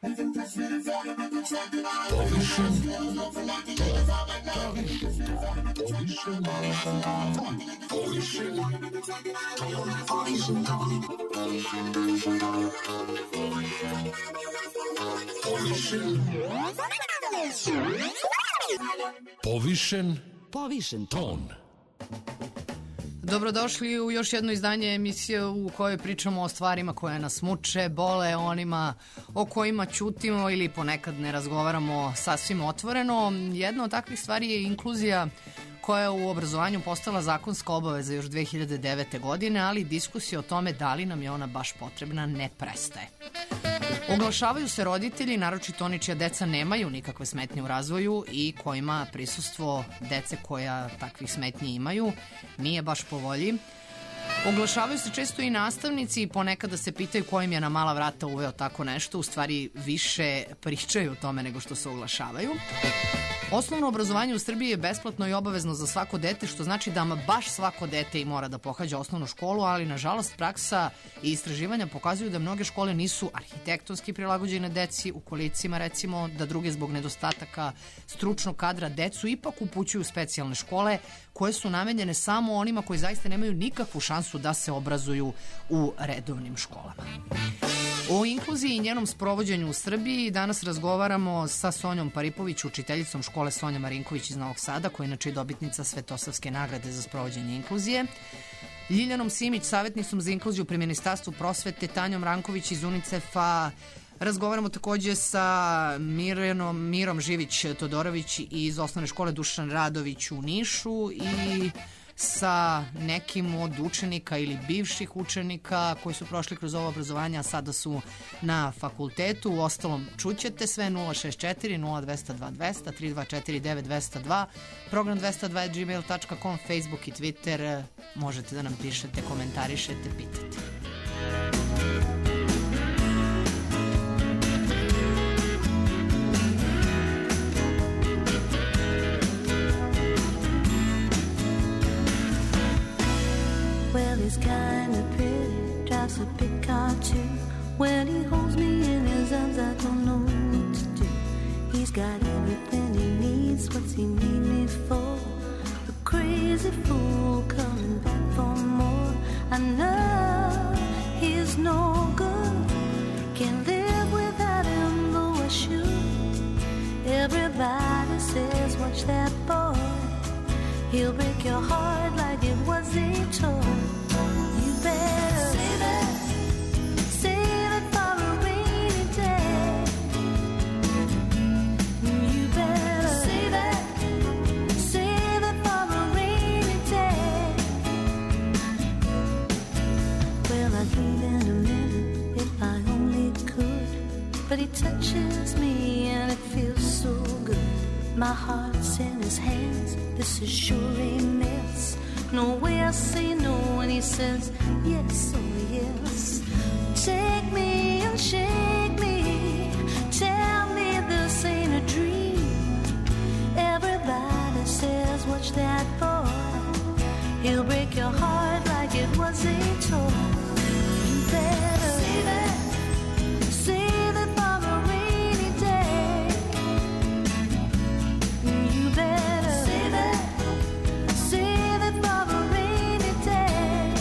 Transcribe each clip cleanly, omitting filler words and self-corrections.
Povišen ton. Dobrodošli u još jedno izdanje emisije u kojoj pričamo o stvarima koje nas muče, bole, onima o kojima ćutimo ili ponekad ne razgovaramo sasvim otvoreno. Jedna od takvih stvari je inkluzija koja je u obrazovanju postala zakonska obaveza još 2009. godine, ali diskusija o tome da li nam je ona baš potrebna ne prestaje. Oglašavaju se roditelji, naročito oni čija deca nemaju nikakve smetnje u razvoju i kojima prisustvo dece koja takvih smetnji imaju nije baš po volji. Oglašavaju se često i nastavnici i ponekada se pitaju ko im je na mala vrata uveo tako nešto, u stvari više pričaju o tome nego što se oglašavaju. Osnovno obrazovanje u Srbiji je besplatno i obavezno za svako dete, što znači da baš svako dete i mora da pohađa osnovnu školu, ali nažalost praksa i istraživanja pokazuju da mnoge škole nisu arhitektonski prilagođene deci, u kolicima recimo, da druge zbog nedostataka stručnog kadra decu ipak upućuju u specijalne škole koje su namenjene samo onima koji zaista nemaju nikakvu šansu da se obrazuju u redovnim školama. O inkluziji i njenom sprovođenju u Srbiji danas razgovaramo sa Sonjom Paripović, učiteljicom škole Sonja Marinković iz Novog Sada, koja je inače dobitnica Svetosavske nagrade za sprovođenje inkluzije, Ljiljanom Simić, savjetnicom za inkluziju pri Ministarstvu prosvete, Tanjom Ranković iz UNICEF-a. Razgovaramo takođe sa Mirom Živić-Todorović iz osnovne škole Dušan Radović u Nišu i sa nekim od učenika ili bivših učenika koji su prošli kroz ovo obrazovanje, a sada su na fakultetu. U ostalom, čućete sve 064 0222 200 324 9202, program 202.gmail.com, Facebook i Twitter. Možete da nam pišete, komentarišete, pitate. Well, he's kinda pretty, drives a big car too. When he holds me in his arms, I don't know what to do. He's got everything he needs, what's he need me for? A crazy fool coming back for more. I know he's no good, can't live without him, though I should. Everybody says, watch that boy, he'll break your heart like it was a toy. You better save it for a rainy day. You better save it for a rainy day. Well, I'd leave in a minute if I only could, but he touches me and it feels so good. My heart's in his hands, this is sure a mess. No way I say no when he says yes, oh yes. Take me and shake me, tell me this ain't a dream. Everybody says watch that boy, he'll break your heart like it was a toy. You better save it for a rainy day. You better save it for a rainy day.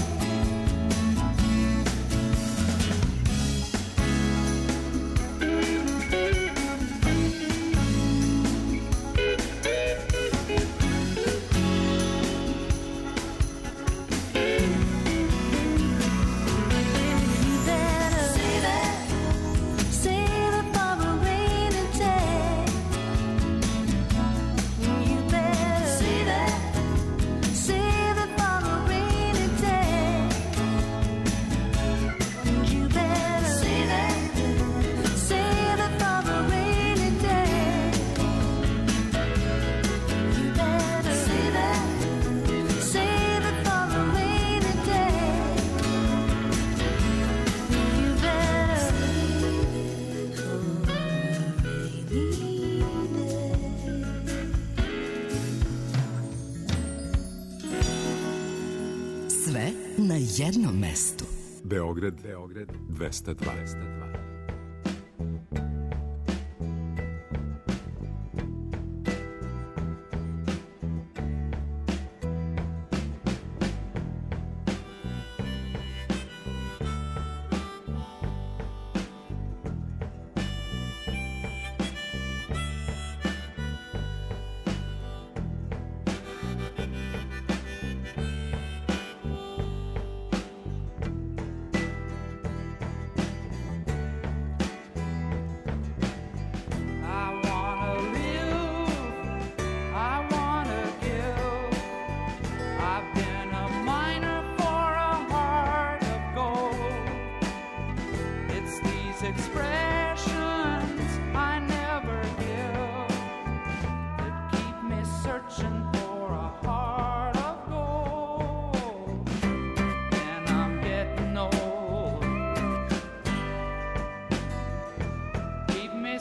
na jednom mestu. Beograd 202.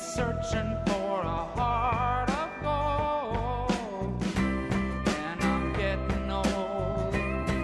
searching for a heart of gold, and I'm getting old.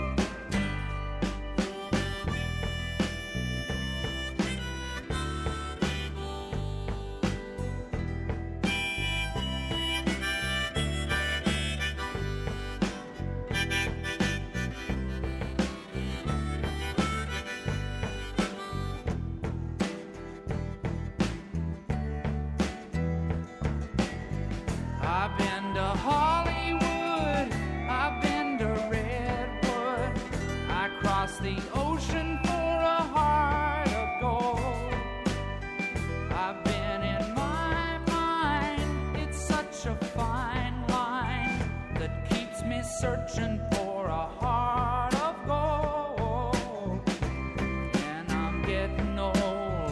I've been to Hollywood, I've been to Redwood, I crossed the ocean for a heart of gold. I've been in my mind, it's such a fine line that keeps me searching for a heart of gold, and I'm getting old.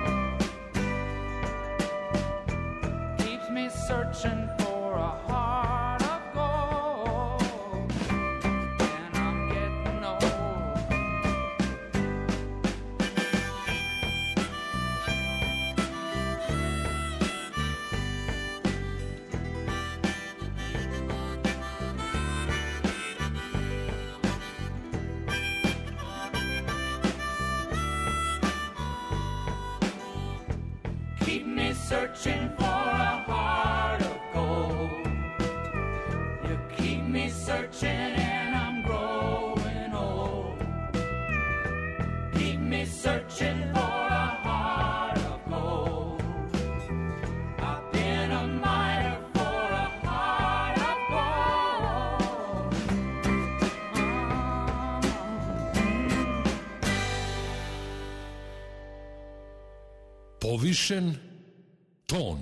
Keeps me searching for a heart of gold, and I'm getting old. Keep me searching for a heart of gold. You keep me searching and I'm growing old. Keep me searching for a heart of gold. I've been a miner for a heart of gold. Povišen ton.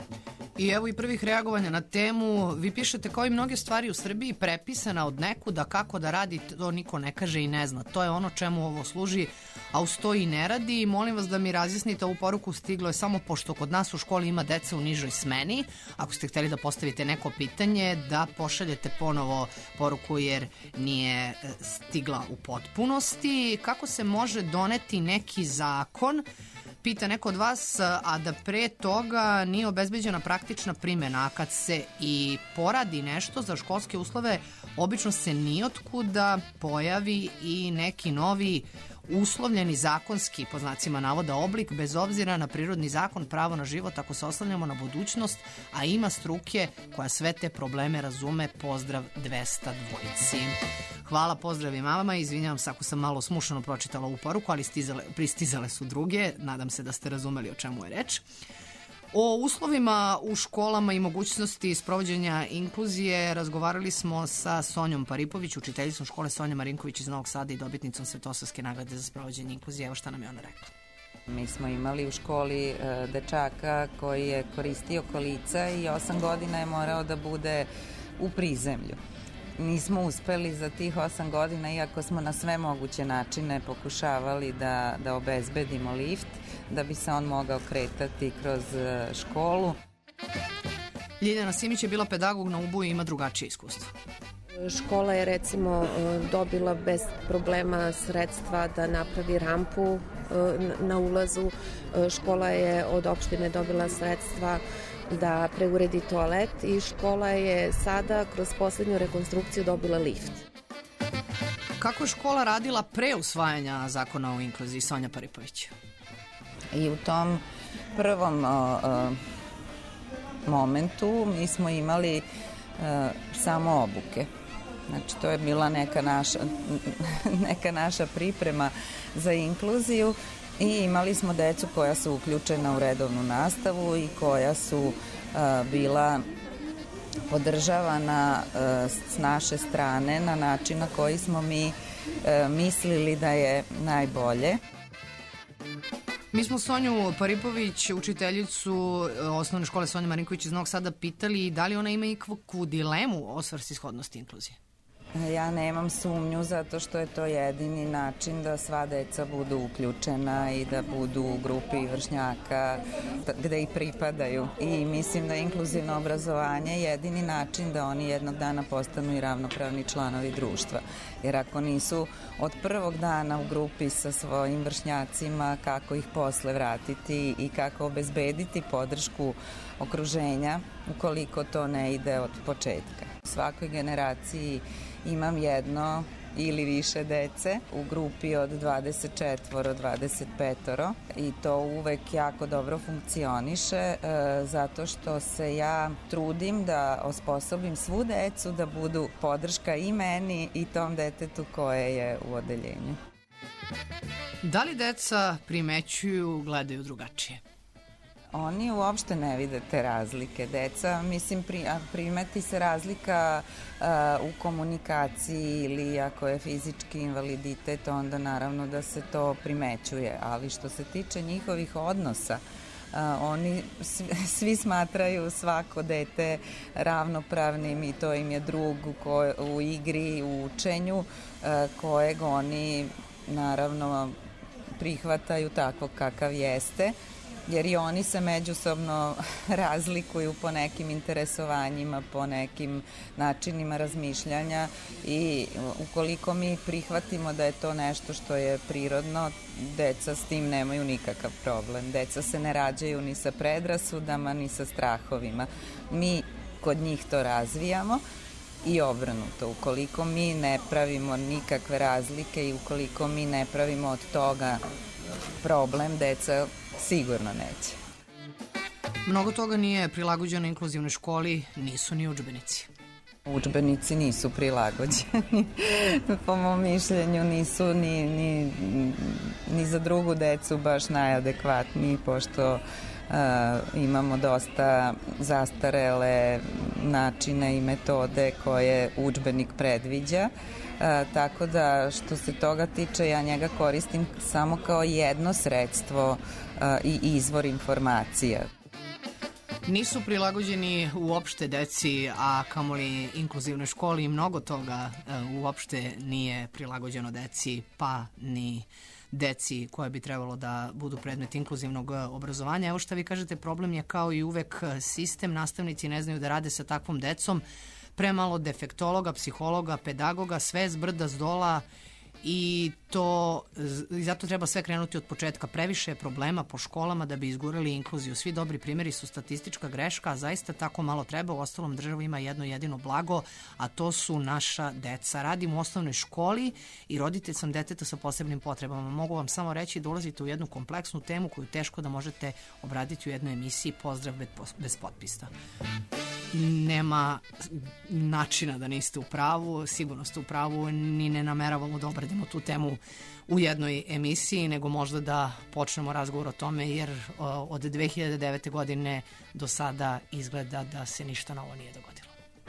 I evo i prvih reagovanja na temu. Vi pišete kao i mnoge stvari u Srbiji prepisana od nekuda, kako da radi, to niko ne kaže i ne zna. To je ono čemu ovo služi, a uz to i ne radi. Molim vas da mi razjasnite, ovu poruku stiglo je samo pošto kod nas u školi ima deca u nižoj smeni. Ako ste hteli da postavite neko pitanje, da pošaljete ponovo poruku jer nije stigla u potpunosti. Kako se može doneti neki zakon, pita neko od vas, a da pre toga nije obezbeđena praktična primjena, a kad se i poradi nešto za školske uslove, obično se nijotkuda pojavi i neki novi uslovljeni zakonski, po znacima navoda, oblik, bez obzira na prirodni zakon, pravo na život, ako se oslanjamo na budućnost, a ima struke koja sve te probleme razume. Pozdrav 200 dvojici. Hvala, pozdrav i vama. Izvinjavam se ako sam malo smušano pročitala ovu poruku, ali pristizale su druge. Nadam se da ste razumeli o čemu je reč. O uslovima u školama i mogućnosti sprovođenja inkluzije razgovarali smo sa Sonjom Paripović, učiteljicom škole Sonja Marinković iz Novog Sada i dobitnicom Svetosavske nagrade za sprovođenje inkluzije. Evo šta nam je ona rekla. Mi smo imali u školi dečaka koji je koristio kolica i 8 godina je morao da bude u prizemlju. Nismo uspeli za tih 8 godina, iako smo na sve moguće načine pokušavali da obezbedimo lift, da bi se on mogao kretati kroz školu. Ljiljana Simić je bila pedagog na Ubu i ima drugačije iskustvo. Škola je recimo dobila bez problema sredstva da napravi rampu na ulazu. Škola je od opštine dobila sredstva da preuredi toalet i škola je sada kroz poslednju rekonstrukciju dobila lift. Kako je škola radila pre usvajanja zakona o inkluziji, Sonja Paripović? I u tom prvom momentu mi smo imali samo obuke. Znači, to je bila neka naša priprema za inkluziju i imali smo decu koja su uključena u redovnu nastavu i koja su bila podržavana s naše strane na način na koji smo mi mislili da je najbolje. Mi smo Sonju Paripović, učiteljicu osnovne škole Sonja Marinković iz Novog Sada, pitali da li ona ima ikakvu dilemu o svrsishodnosti inkluzije. Ja nemam sumnju zato što je to jedini način da sva deca budu uključena i da budu u grupi vršnjaka gde i pripadaju. I mislim da je inkluzivno obrazovanje jedini način da oni jednog dana postanu i ravnopravni članovi društva. Jer ako nisu od prvog dana u grupi sa svojim vršnjacima, kako ih posle vratiti i kako obezbediti podršku okruženja ukoliko to ne ide od početka. U svakoj generaciji imam jedno ili više dece u grupi od 24-25 i to uvek jako dobro funkcioniše zato što se ja trudim da osposobim svu decu da budu podrška i meni i tom detetu koje je u odeljenju. Da li deca primećuju, gledaju drugačije? Oni uopšte ne vide te razlike. Deca, mislim, primeti se razlika u komunikaciji ili ako je fizički invaliditet, onda naravno da se to primećuje. Ali što se tiče njihovih odnosa, oni svi smatraju svako dete ravnopravnim i to im je drug u igri, u učenju, kojeg oni naravno prihvataju tako kakav jeste, jer i oni se međusobno razlikuju po nekim interesovanjima, po nekim načinima razmišljanja i ukoliko mi prihvatimo da je to nešto što je prirodno, deca s tim nemaju nikakav problem. Deca se ne rađaju ni sa predrasudama, ni sa strahovima. Mi kod njih to razvijamo i obrnuto. Ukoliko mi ne pravimo nikakve razlike i ukoliko mi ne pravimo od toga problem, deca sigurno neće. Mnogo toga nije prilagođeno inkluzivnoj školi, nisu ni udžbenici. Udžbenici nisu prilagođeni, po mom mišljenju nisu ni za drugu decu baš najadekvatniji, pošto imamo dosta zastarele načine i metode koje udžbenik predviđa. Tako da što se toga tiče ja njega koristim samo kao jedno sredstvo i izvor informacija. Nisu prilagođeni uopšte deci, a kamoli inkluzivnoj školi i mnogo toga uopšte nije prilagođeno deci, pa ni deci koje bi trebalo da budu predmet inkluzivnog obrazovanja. Evo šta vi kažete, problem je kao i uvek sistem, nastavnici ne znaju da rade sa takvom decom, premalo defektologa, psihologa, pedagoga, sve zbrda zdola i zato treba sve krenuti od početka. Previše je problema po školama da bi izgurali inkluziju. Svi dobri primjeri su statistička greška, a zaista tako malo treba. U ostalom država ima jedno jedino blago, a to su naša deca. Radim u osnovnoj školi i roditelj sam deteta sa posebnim potrebama. Mogu vam samo reći da ulazite u jednu kompleksnu temu koju teško da možete obraditi u jednoj emisiji Pozdrav bez potpisa. Nema načina da niste u pravu, sigurno ste u pravu, ni ne nameravamo da obradimo tu temu u jednoj emisiji, nego možda da počnemo razgovor o tome, jer od 2009. godine do sada izgleda da se ništa novo nije dogodilo.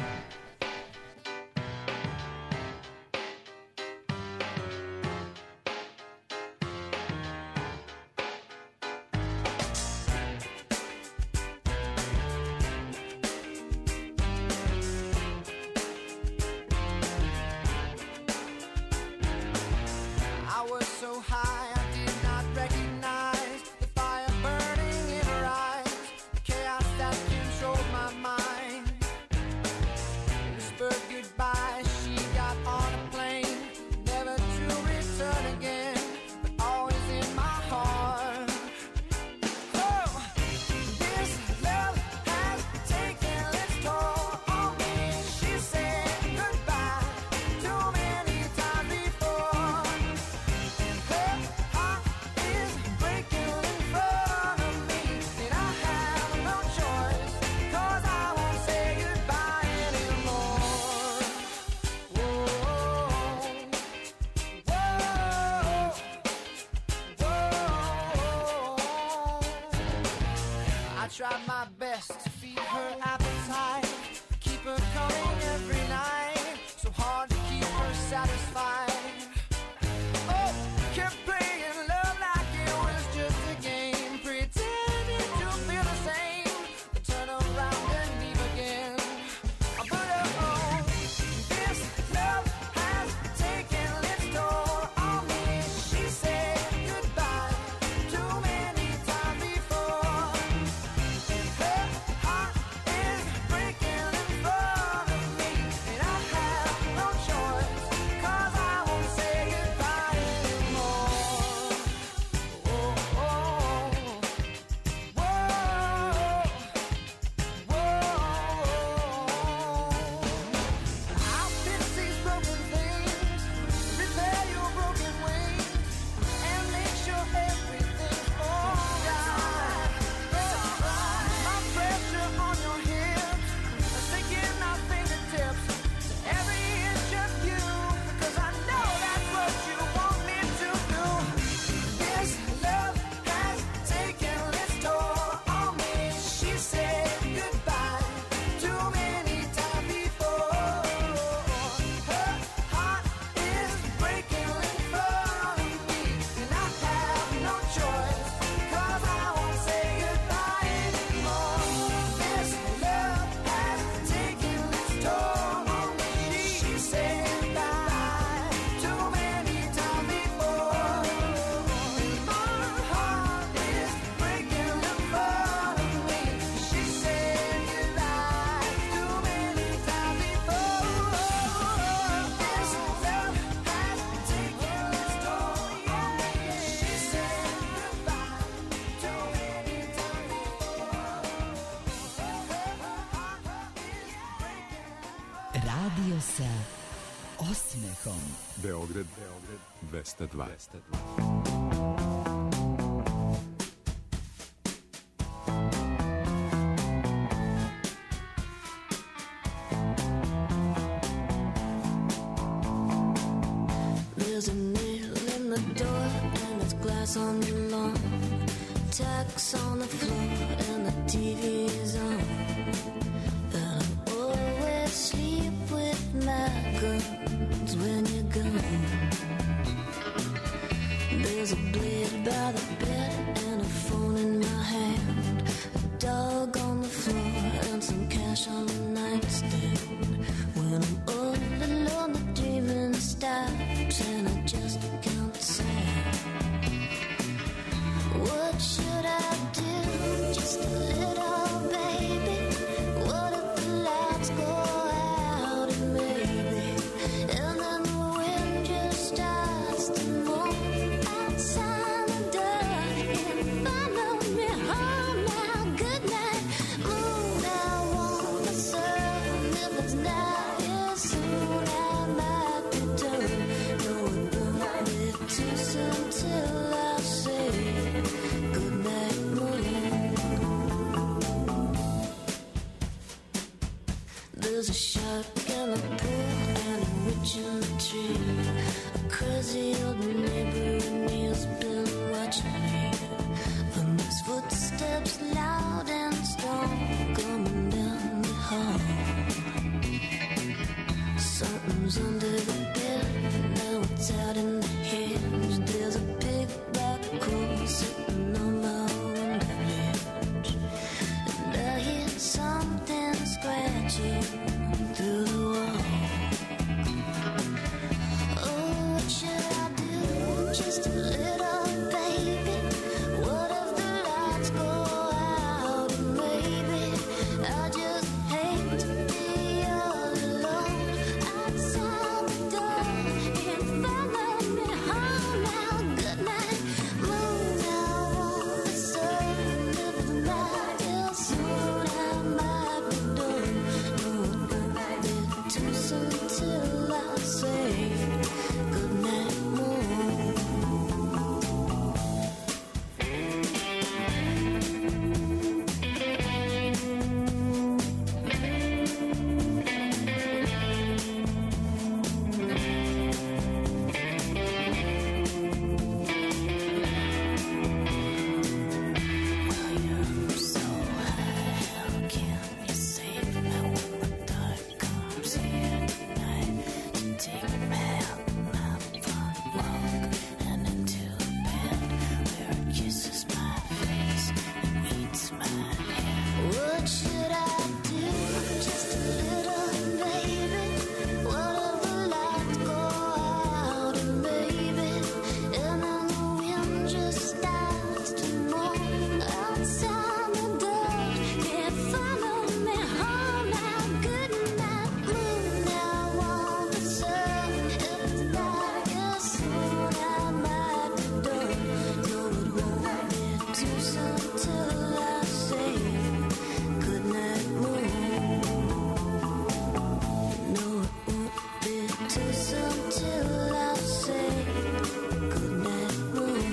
Tried my best to feed her appetite, keep her coming every night, so hard to keep her satisfied. Oh, kept playing love like it was just a game, pretending to feel the same, but turn around and leave again. But oh, this love Radio sa osmehom. Beograd 202. There's a nail in the door and there's glass on the lawn, tacks on the floor and the TV is on. And I always sleep with my guns when you're gone. There's a blade by the bed and a phone in my hand, a dog on the floor and some cash on the nightstand. When I'm all alone the dreaming stops and I just count sand. What should I do? Just a little baby. What if the lights go out and maybe, and then the wind just starts to move outside the door and follow me home now. Good night, moon. I want the sun. If it's not here soon, I might be done. No, it won't be too soon till I say good night, moon. There's a shark in the pool and a witch in the tree. A crazy old neighbor and me has been watching me. And there's footsteps loud and strong coming down the hall. Something's under the bed, now it's out in the hedge. There's a big black hole sitting on my window ledge, and I hear something scratching through the wall. Oh, what should I do? Just a little baby. What if the lights go out and maybe I just hate to be all alone outside the door. Can't follow me home now. Good night, moon. I want the sun. If it's not here soon, I might be done. No, it won't be too soon till I say good night, moon. What should I do? Just a little baby. What if the lights go out and maybe, and then the wind just starts to moan outside the door. Can't follow me home now. Good night, moon. I want the sun. If it's not here soon, I might be done. No, it won't be too soon till I say good night, moon. No, it won't be too soon till I say good night, moon.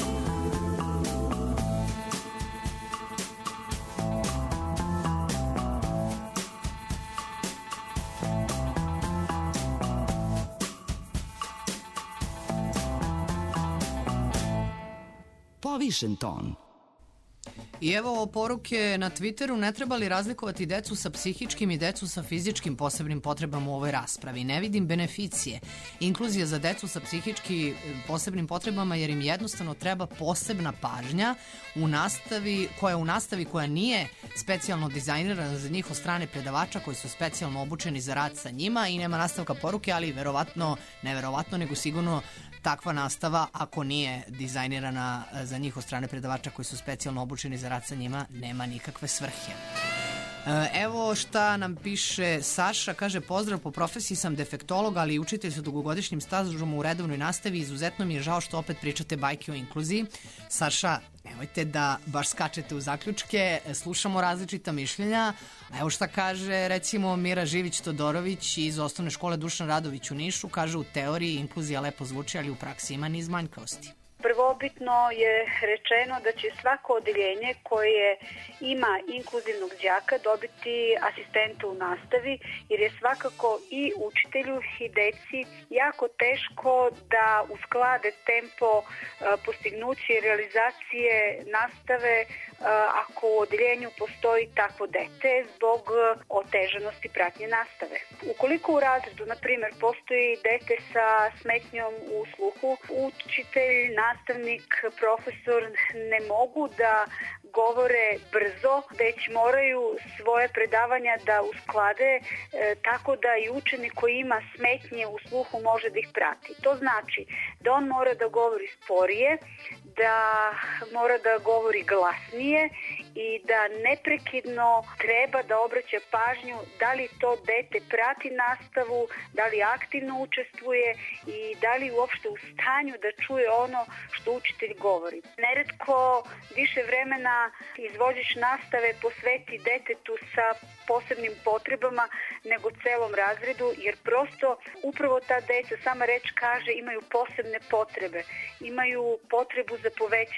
Povišen ton. I evo poruke na Twitteru: ne treba li razlikovati decu sa psihičkim i decu sa fizičkim posebnim potrebama u ovoj raspravi? Ne vidim beneficije inkluzije za decu sa psihički posebnim potrebama jer im jednostavno treba posebna pažnja u nastavi koja nije specijalno dizajnirana za njih od strane predavača koji su specijalno obučeni za rad sa njima. I nema nastavka poruke, ali neverovatno, nego sigurno takva nastava, ako nije dizajnirana za njih od strane predavača koji su specijalno obučeni za rad sa njima, nema nikakve svrhe. Evo šta nam piše Saša, kaže: pozdrav, po profesiji sam defektolog, ali i učitelj sa dugogodišnjim stažom u redovnoj nastavi. Izuzetno mi je žao što opet pričate bajke o inkluziji. Saša, Nemojte da baš skačete u zaključke, slušamo različita mišljenja. A evo šta kaže recimo Mira Živić-Todorović iz osnovne škole Dušan Radović u Nišu. Kaže, u teoriji inkluzija lepo zvuči, ali u praksi ima niz manjkavosti. Prvobitno je rečeno da će svako odeljenje koje ima inkluzivnog đaka dobiti asistenta u nastavi, jer je svakako i učitelju i deci jako teško da usklade tempo postignuće i realizacije nastave ako u odeljenju postoji takvo dete zbog otežanosti pratnje nastave. Ukoliko u razredu, na primjer, postoji dete sa smetnjom u sluhu, učitelj, nastavnik, profesor ne mogu da govore brzo, već moraju svoje predavanja da usklade tako da i učenik koji ima smetnje u sluhu može da ih prati. To znači da on mora da govori sporije, da mora da govori glasnije i da neprekidno treba da obraća pažnju da li to dete prati nastavu, da li aktivno učestvuje i da li uopšte u stanju da čuje ono što učitelj govori. Neretko više vremena izvođač nastave posveti detetu sa posebnim potrebama nego celom razredu, jer prosto upravo ta deca, sama reč kaže, imaju posebne potrebe, imaju potrebu za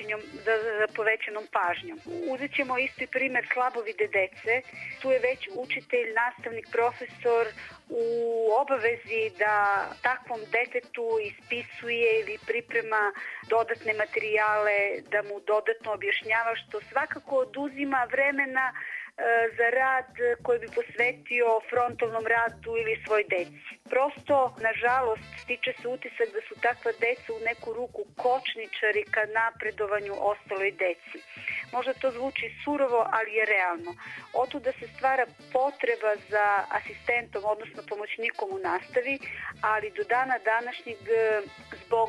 povećanom pažnjom. Uzet ćemo isti primer slabovide dece. Tu je već učitelj, nastavnik, profesor u obavezi da takvom detetu ispisuje ili priprema dodatne materijale, da mu dodatno objašnjava, što svakako oduzima vremena za rad koji bi posvetio frontalnom radu ili svoj deci. Prosto, nažalost, stiče se utisak da su takva deca u neku ruku kočničari ka napredovanju ostaloj deci. Možda to zvuči surovo, ali je realno. Oto da se stvara potreba za asistentom, odnosno pomoćnikom u nastavi, ali do dana današnjeg zbog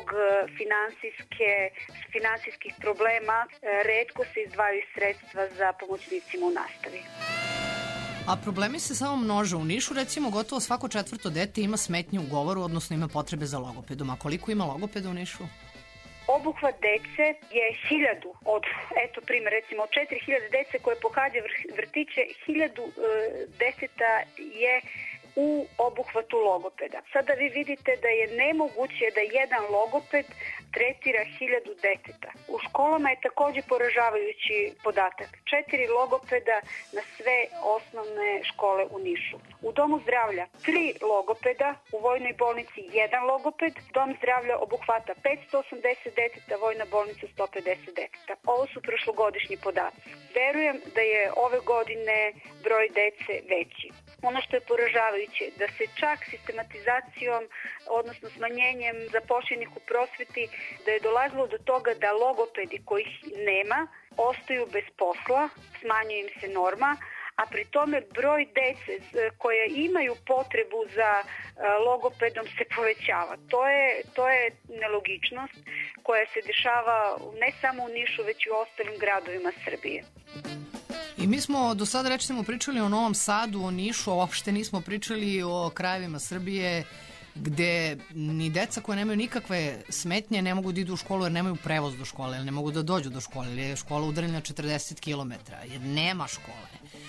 finansijskih problema retko se izdvajaju sredstva za pomoćnicima u nastavi. A problemi se samo množe. U Nišu, recimo, gotovo svako četvrto dete ima smetnje u govoru, odnosno ima potrebe za logopedom. A koliko ima logopeda u Nišu? Obuhvat dece je 1000 od, primjer, recimo od 4000 dece koje pohađa vrtiće, 1000 deteta je u obuhvatu logopeda. Sada vi vidite da je nemoguće da jedan logoped tretira 1000 deteta. U školama je takođe poražavajući podatak. 4 logopeda na sve osnovne škole u Nišu. U domu zdravlja 3 logopeda, u vojnoj bolnici 1 logoped, dom zdravlja obuhvata 580 deteta, vojna bolnica 150 deteta. Ovo su prošlogodišnji podaci. Verujem da je ove godine broj dece veći. Ono što je poražavajuće, da se čak sistematizacijom, odnosno smanjenjem zaposlenih u prosveti, da je dolazilo do toga da logopedi kojih nema ostaju bez posla, smanjuje im se norma, a pri tome broj dece koje imaju potrebu za logopedom se povećava. To je nelogičnost koja se dešava ne samo u Nišu, već i u ostalim gradovima Srbije. I mi smo do sada, recimo, pričali o Novom Sadu, o Nišu, a uopšte nismo pričali o krajevima Srbije gde ni deca koje nemaju nikakve smetnje ne mogu da idu u školu jer nemaju prevoz do škole, jer ne mogu da dođu do škole, jer je škola udaljena 40 km, jer nema škole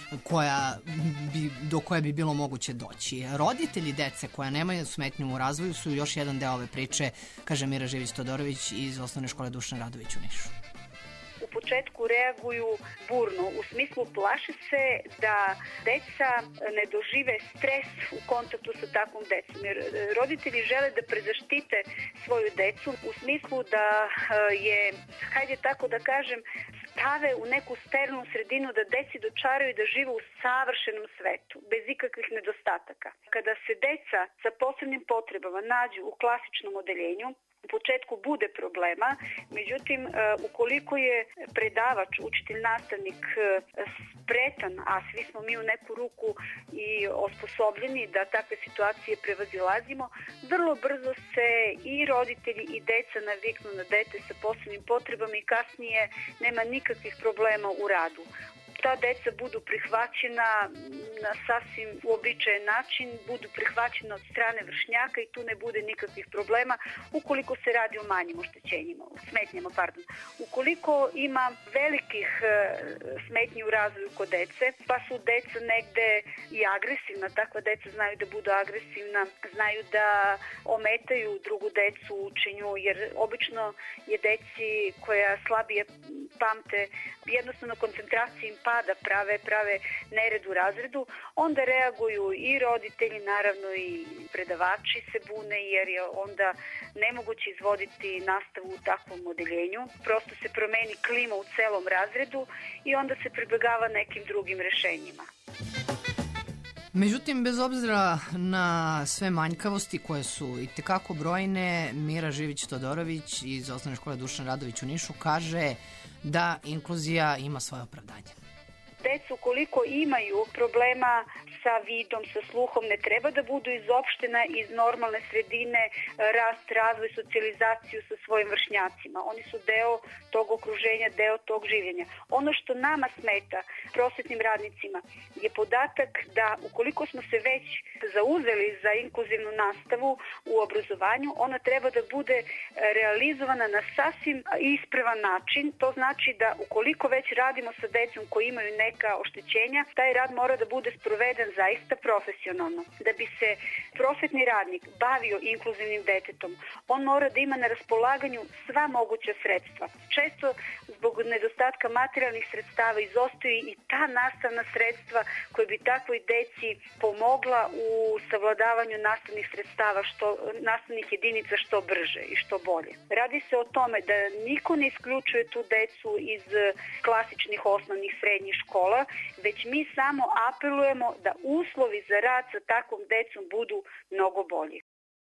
do koje bi bilo moguće doći. Roditelji dece koja nemaju smetnju u razvoju su još jedan deo ove priče, kaže Mira Živić-Todorović iz osnovne škole Dušan Radović u Nišu. U početku reaguju burno, u smislu plaše se da deca ne dožive stres u kontaktu sa takvom decom, jer roditelji žele da prezaštite svoju decu u smislu da je, hajde tako da kažem, stave u neku sterilnu sredinu, da deci dočaraju da žive u savršenom svetu, bez ikakvih nedostataka. Kada se deca sa posebnim potrebama nađu u klasičnom odeljenju, u početku bude problema, međutim, ukoliko je predavač, učitelj, nastavnik spretan, a svi smo mi u neku ruku i osposobljeni da takve situacije prevazilazimo, vrlo brzo se i roditelji i deca naviknu na dete sa posebnim potrebama i kasnije nema nikakvih problema u radu. ta deca budu prihvaćena na sasvim uobičajen način, budu prihvaćena od strane vršnjaka i tu ne bude nikakvih problema ukoliko se radi o manjim smetnjama. Ukoliko ima velikih smetnji u razvoju kod dece, pa su deca negde i agresivna, takva deca znaju da budu agresivna, znaju da ometaju drugu decu u učenju, jer obično je deci koja slabije pamte, jednostavno koncentracija im pada, prave nered u razredu, onda reaguju i roditelji, naravno i predavači se bune, jer je onda nemoguće izvoditi nastavu u takvom odeljenju. Prosto se promeni klima u celom razredu i onda se pribegava nekim drugim rešenjima. Međutim, bez obzira na sve manjkavosti koje su i tekako brojne, Mira Živić-Todorović iz Osnovne škole Dušan Radović u Nišu kaže da inkluzija ima svoje opravdanje. Decu koliko imaju problema sa vidom, sa sluhom, ne treba da budu izopštena iz normalne sredine, rast, razvoj, socijalizaciju sa svojim vršnjacima. Oni su deo tog okruženja, deo tog življenja. Ono što nama smeta, prosvetnim radnicima, je podatak da ukoliko smo se već zauzeli za inkluzivnu nastavu u obrazovanju, ona treba da bude realizovana na sasvim ispravan način. To znači da ukoliko već radimo sa decom koji imaju neka oštećenja, taj rad mora da bude sproveden zaista profesionalno. Da bi se prosvetni radnik bavio inkluzivnim detetom, on mora da ima na raspolaganju sva moguća sredstva. Često zbog nedostatka materijalnih sredstava izostaju i ta nastavna sredstva koje bi takvoj deci pomogla u savladavanju nastavnih sredstava, nastavnih jedinica što brže i što bolje. Radi se o tome da niko ne isključuje tu decu iz klasičnih osnovnih srednjih škola, već mi samo apelujemo da uslovi za rad sa takvom decom budu mnogo bolji.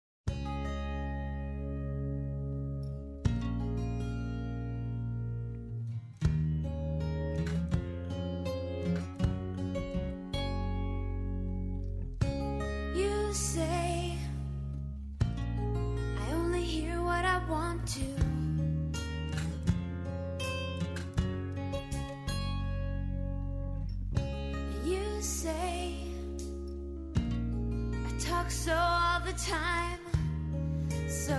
You say I only hear what I want to. You say I talk so all the time, so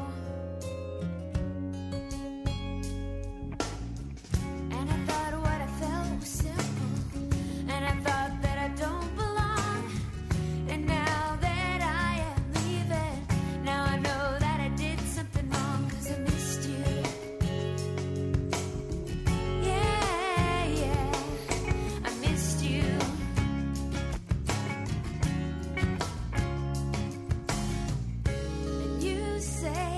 and I thought what I felt was simple, and I thought that I don't belong, and now that I am leaving, now I know that I did something wrong, 'cause I missed you. Yeah, I missed you. And you say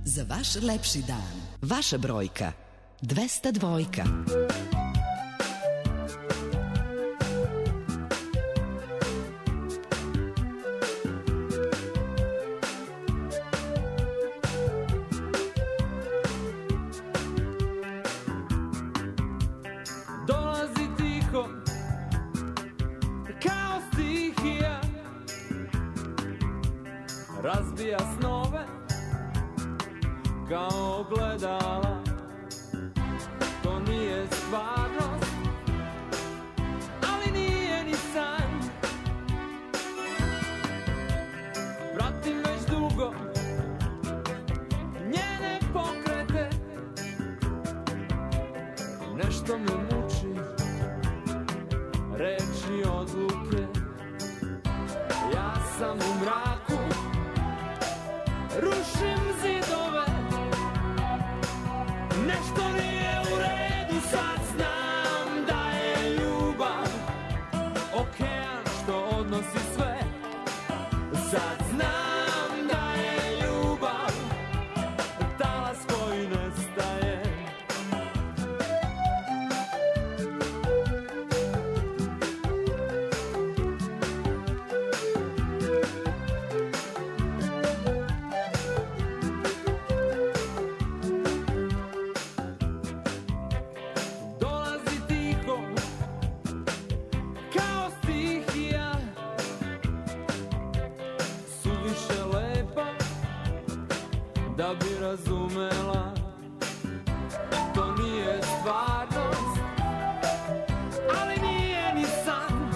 Za vaš lepši dan. Vaša brojka 202. Dolazi tiho kao stihija, razbija snove kao ogledala. To nije stvarnost, ali nije ni san. Pratim već dugo njene pokrete, nešto me muči, reči odluke. Ja sam u mraku, rušim zidove, nešto nije u redu, sad znam da je ljubav okean što odnosi sve. Sad znam da je ljubav talas koji nestaje. Dolazi tiho kao stihija, suviše lepa da bi razumela. To nije stvarnost, ali nije ni san.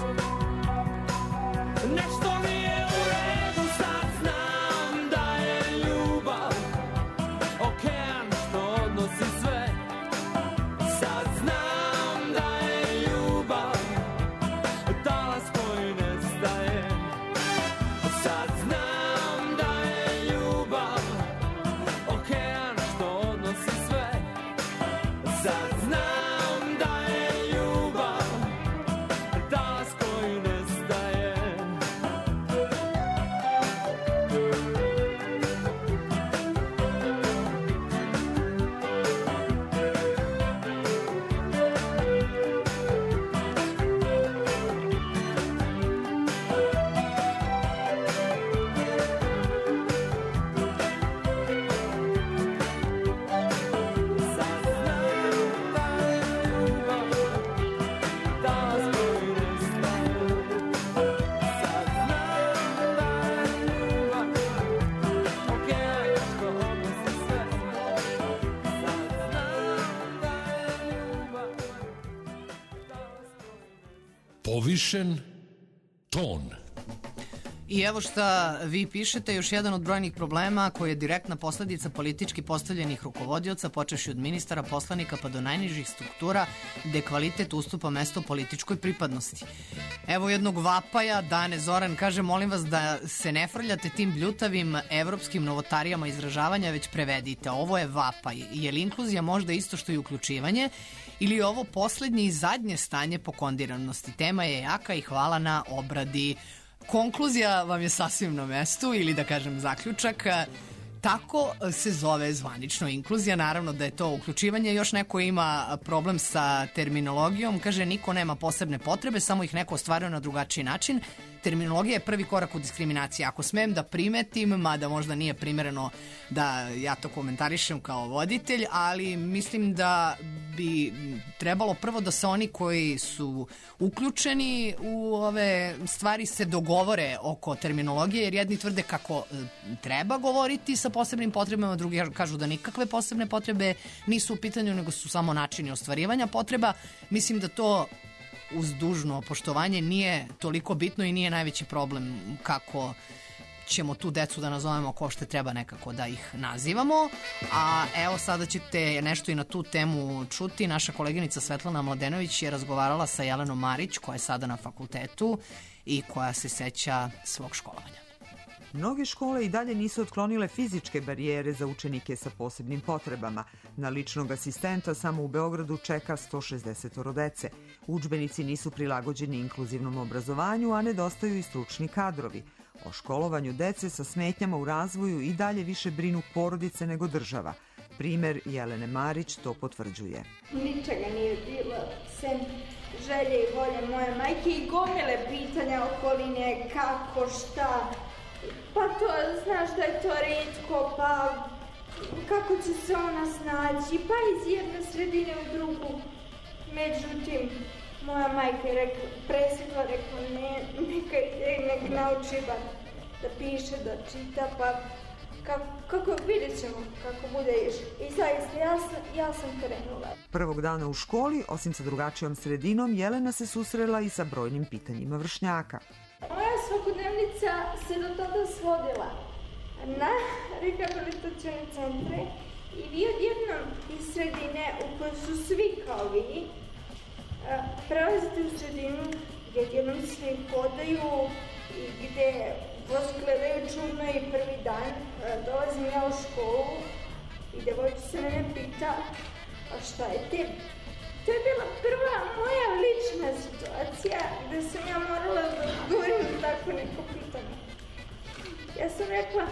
Nešto nije u redu, sad znam da je ljubav okean što odnosi sve. Sad znam da je ljubav talas koji nestaje. Sad znam da je ljubav okean što odnosi sve. Sad znam da je ljubav talas koji nestaje. Povišen ton. I evo šta vi pišete, još jedan od brojnih problema koji je direktna posledica politički postavljenih rukovodioca, počevši od ministara, poslanika pa do najnižih struktura, gde kvalitet ustupa mesto političkoj pripadnosti. Evo jednog vapaja, Dane Zoran kaže, molim vas da se ne frljate tim bljutavim evropskim novotarijama izražavanja, već prevedite. Ovo je vapaj. Je li inkluzija možda isto što i uključivanje? Ili je ovo poslednje i zadnje stanje pokondiranosti? Tema je jaka i hvala na obradi. Konkluzija vam je sasvim na mestu, ili da kažem zaključak. Tako se zove zvanično inkluzija, naravno da je to uključivanje. Još neko ima problem sa terminologijom, kaže niko nema posebne potrebe, samo ih neko ostvaruje na drugačiji način. Terminologija je prvi korak u diskriminaciji. Ako smem da primetim, mada možda nije primereno da ja to komentarišem kao voditelj, ali mislim da bi trebalo prvo da se oni koji su uključeni u ove stvari se dogovore oko terminologije, jer jedni tvrde kako treba govoriti sa posebnim potrebama, drugi kažu da nikakve posebne potrebe nisu u pitanju, nego su samo načini ostvarivanja potreba. Mislim da to uz dužno poštovanje nije toliko bitno i nije najveći problem kako ćemo tu decu da nazovemo ko što treba nekako da ih nazivamo. A evo sada ćete nešto i na tu temu čuti. Naša koleginica Svetlana Mladenović je razgovarala sa Jelenom Marić, koja je sada na fakultetu i koja se seća svog školovanja. Mnoge škole i dalje nisu otklonile fizičke barijere za učenike sa posebnim potrebama. Na ličnog asistenta samo u Beogradu čeka 160 dece. Udžbenici nisu prilagođeni inkluzivnom obrazovanju, a nedostaju i stručni kadrovi. O školovanju dece sa smetnjama u razvoju i dalje više brinu porodice nego država. Primer Jelene Marić to potvrđuje. Ničega nije bilo, sem želje i volje moje majke i gomile pitanja okoline, kako, šta. Pa to, znaš da je to retko, pa kako će se ona snaći, pa iz jedne sredine u drugu. Međutim, moja majka je preslikla, rekla nek nauči da piše, da čita, pa kako vidjet ćemo kako bude išlo. I zaista, ja sam krenula. Prvog dana u školi, osim sa drugačijom sredinom, Jelena se susrela i sa brojnim pitanjima vršnjaka. Moja svakodnevnica se do tada svodila na rehabilitacione centre i vi odjednom iz sredine u kojoj su svi kao vi, prelazite u sredinu gdje odjednom svi hodaju i gdje vas gledaju čudno i prvi dan. Dolazim ja u školu i devojčica mene pita, a šta je tebi? To je bila prva moja lična situacija gde sam ja morala da odgovorim na tako neko pitanje. Ja sam rekla,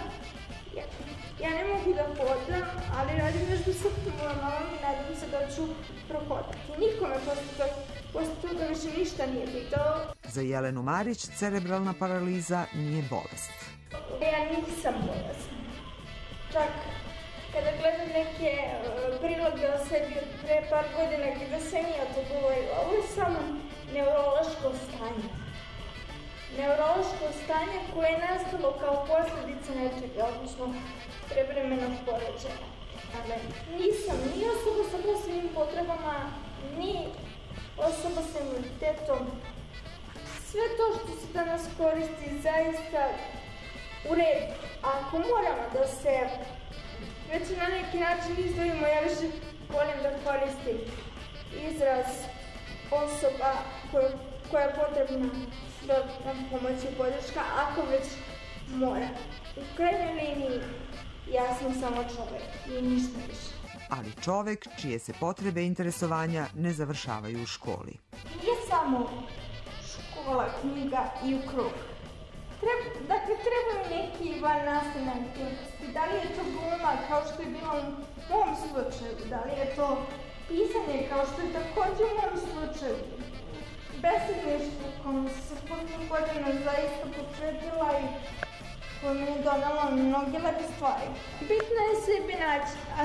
ja ne mogu da hodam, ali radim nešto sa mojom mamom i nadam se da ću prohodati. Nikome posle toga više ništa nije pitao. Za Jelenu Marić cerebralna paraliza nije bolest. Ja nisam bolesna. Čak kada gledam neke priloge o sebi od pre par godina kada sam ja to govorila, ovo je samo neurološko stanje. Neurološko stanje koje je nastalo kao posljedica nečega, odnosno prevremenog porođaja. Ali nisam ni osoba sa posebnim potrebama, ni osoba sa invaliditetom. Sve to što se danas koristi zaista u redu. Ako moramo da se već na neki način izdvojimo, ja više volim da koristim izraz osoba koja je potrebna dodatna pomoć i podrška, ako već mora. U krajnjoj liniji ja sam samo čovek i ništa više. Ali čovek čije se potrebe i interesovanja ne završavaju u školi. Nije samo škola, knjiga i u krug. Dakle, trebaju neki van nastavne aktivnosti. Da li je to gluma, kao što je bilo u mom slučaju? Da li je to pisanje, kao što je također u mom slučaju? Besedništvo kojom se poslednjih godina zaista posvetila i koja mi je donala mnoge lepe stvari. Bitno je sebi naći, a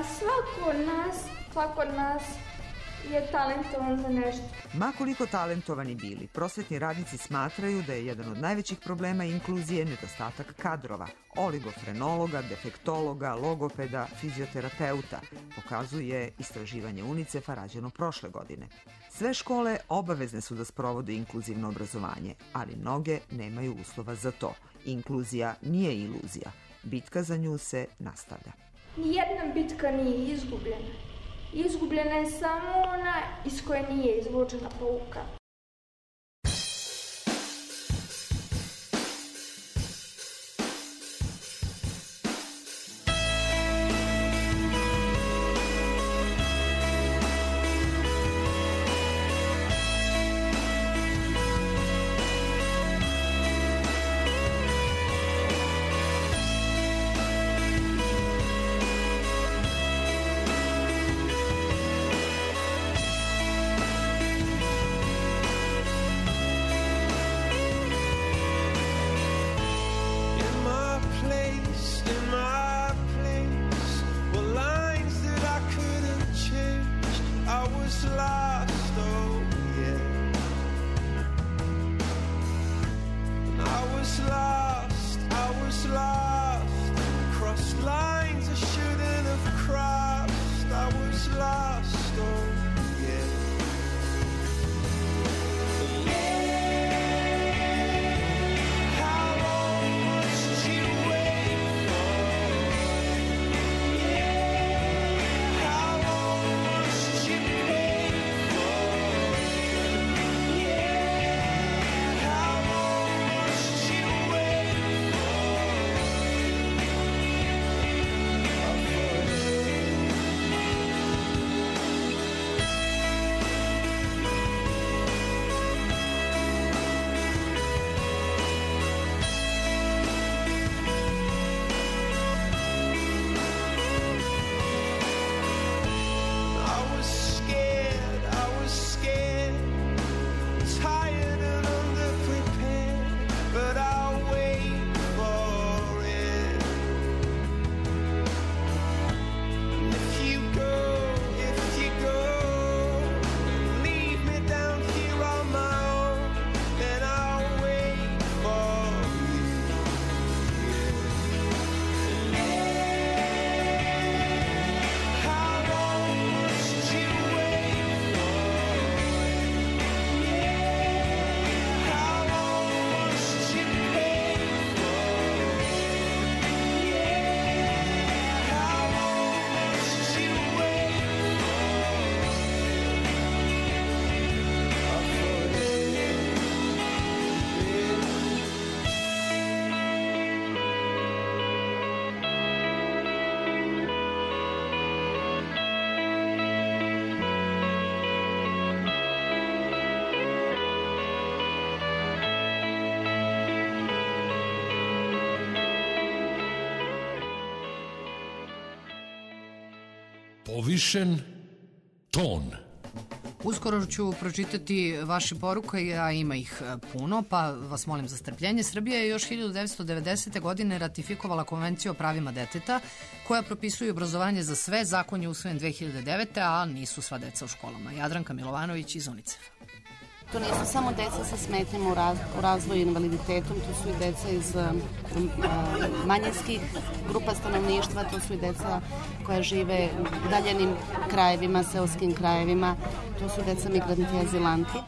svako od nas je talentovan za nešto. Ma koliko talentovani bili, prosvetni radnici smatraju da je jedan od najvećih problema inkluzije nedostatak kadrova, oligofrenologa, defektologa, logopeda, fizioterapeuta, pokazuje istraživanje UNICEF-a rađeno prošle godine. Sve škole obavezne su da sprovode inkluzivno obrazovanje, ali mnoge nemaju uslova za to. Inkluzija nije iluzija. Bitka za nju se nastavlja. Nijedna bitka nije izgubljena. Izgubljena je samo ona iz koje nije izvučena pouka. Povišen ton. Uskoro ću pročitati vaše poruke, a ima ih puno, pa vas molim za strpljenje. Srbija je još 1990. godine ratifikovala Konvenciju o pravima deteta, koja propisuje obrazovanje za sve. Zakon je usvojen 2009. a nisu sva deca u školama. Jadranka Milovanović iz UNICEF-a. To nisu samo deca sa smetnjama u razvoju i invaliditetom, to su i deca iz manjinskih grupa stanovništva, to su i deca koja žive u udaljenim krajevima, seoskim krajevima, to su deca migranti i azilanti.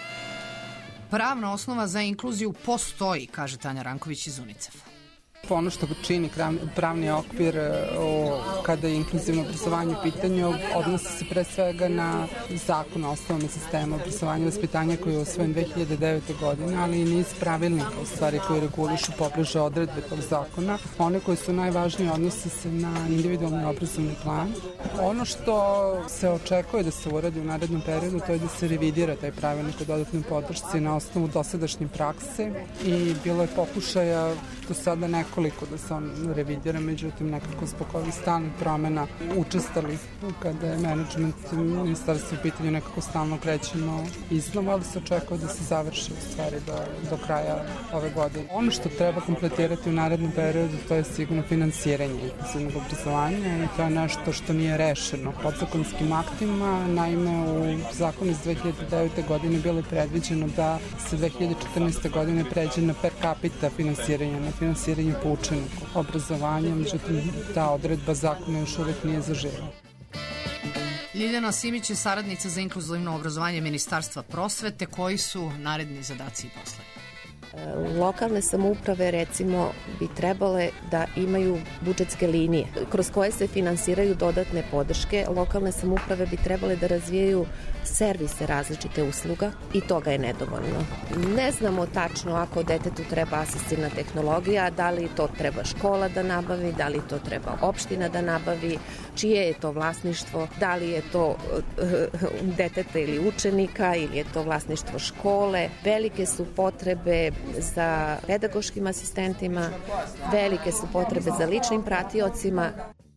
Pravna osnova za inkluziju postoji, kaže Tanja Ranković iz UNICEF-a. Ono što čini pravni okvir kada je inkluzivno obrazovanje u pitanju odnosi se pre svega na zakon o osnovama sistema obrazovanja i vaspitanja koji je usvojen 2009. godine, ali i niz pravilnika u stvari koji regulišu pobliže odredbe tog zakona. One koje su najvažnije odnose se na individualni obrazovni plan. Ono što se očekuje da se uradi u narednom periodu, to je da se revidira taj pravilnik o dodatnoj podršci na osnovu dosadašnje prakse i bilo je pokušaja do sada nekoliko da se on revidira, međutim nekako zbog ovih stalnih promena učestali kada je menadžment ministarstva u pitanju, nekako stalno krećemo iznova, ali se očekuje da se završi u stvari do kraja ove godine. Ono što treba kompletirati u narednom periodu, to je sigurno finansiranje inkluzivnog obrazovanja i to je nešto što nije rešeno podzakonskim aktima. Naime, u zakonu iz 2009. godine bilo je predviđeno da se 2014. godine pređe na per capita finansiranje, na finansiranje po učeniku obrazovanja, međutim ta odredba zakona još uvek nije zaživela. Ljiljana Simić je saradnica za inkluzivno obrazovanje Ministarstva prosvete. Koji su naredni zadaci i poslovi? Lokalne samouprave recimo bi trebale da imaju budžetske linije kroz koje se finansiraju dodatne podrške. Lokalne samouprave bi trebale da razvijaju servise različite usluga i toga je nedovoljno. Ne znamo tačno ako detetu treba asistivna tehnologija, da li to treba škola da nabavi, da li to treba opština da nabavi, čije je to vlasništvo, da li je to deteta ili učenika ili je to vlasništvo škole. Velike su potrebe za pedagoškim asistentima, velike su potrebe za ličnim pratiocima.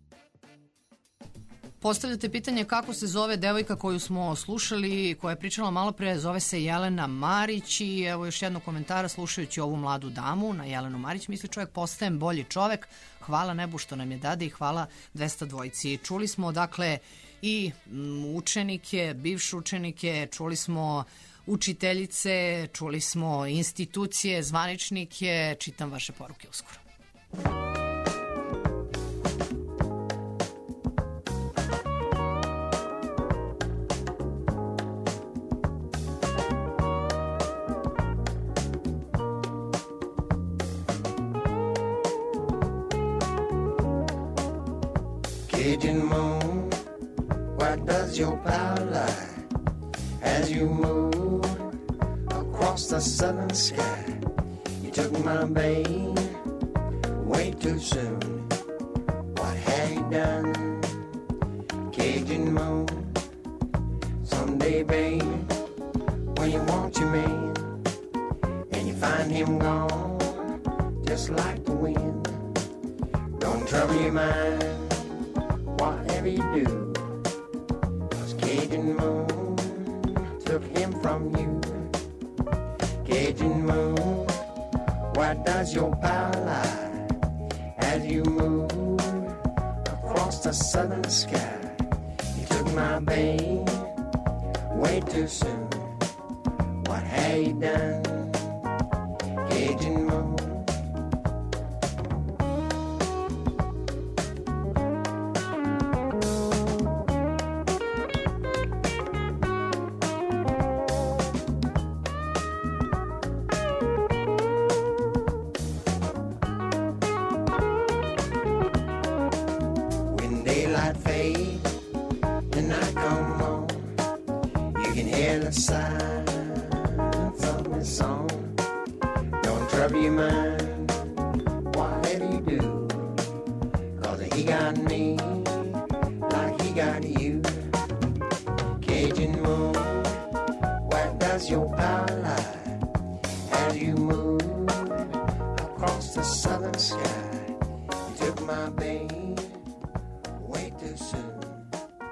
Postavljate pitanje kako se zove devojka koju smo slušali, koja je pričala malo pre, zove se Jelena Marić i evo još jednog komentara slušajući ovu mladu damu na Jelenu Marić. Misli čovjek, postajem bolji čovek, hvala nebu što nam je dade i hvala 202. Čuli smo dakle i učenike, bivše učenike, čuli smo učiteljice, čuli smo institucije, zvaničnike, čitam vaše poruke uskoro. Cajun moon, where does your power lie as you move across the southern sky? You took my babe way too soon. What have you done, Cajun moon? Someday, babe, when you want your man and you find him gone, just like the wind, don't trouble your mind. Whatever you do, 'cause Cajun moon took him from you. Cajun moon, where does your power lie as you move across the southern sky? You took my babe way too soon. What have you done, Cajun moon? Southern sky, you took my babe way too soon.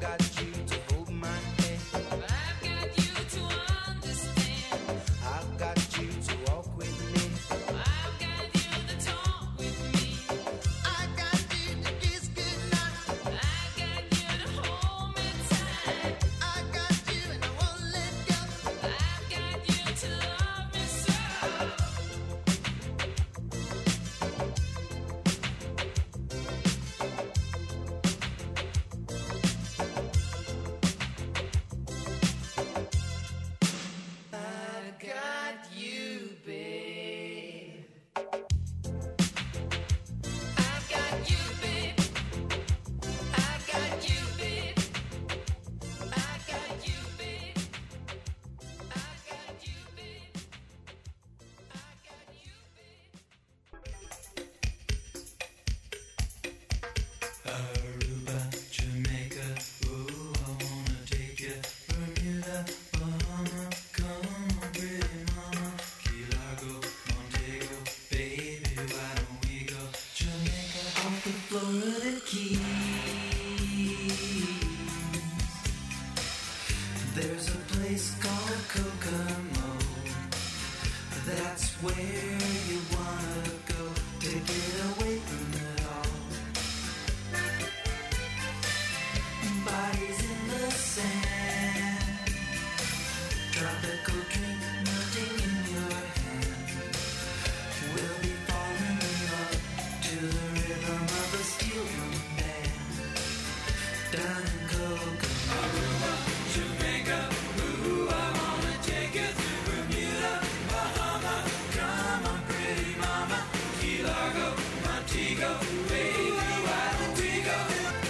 got you to hold my hand. I've got you to understand. I've got you to walk with me. I've got you to talk with me. I got you to kiss goodnight. I got you to hold me tight. I got you and I won't let go. I've got you to love me so. Aruba, Jamaica, ooh, I wanna take you. Bermuda, Bahama, come on, pretty mama. Key Largo, Montego, baby, why don't we go? Jamaica, off the Florida Keys. There's a place called Kokomo. That's where you wanna go to get away from it all. Bodies in the sand, tropical drink melting in your hand. We'll be falling in love to the rhythm of a steel drum band. Down in Kokomo, Jamaica, ooh, I wanna take you to Bermuda, Bahama. Come on, pretty mama, Key Largo, Montego, baby, why don't we go?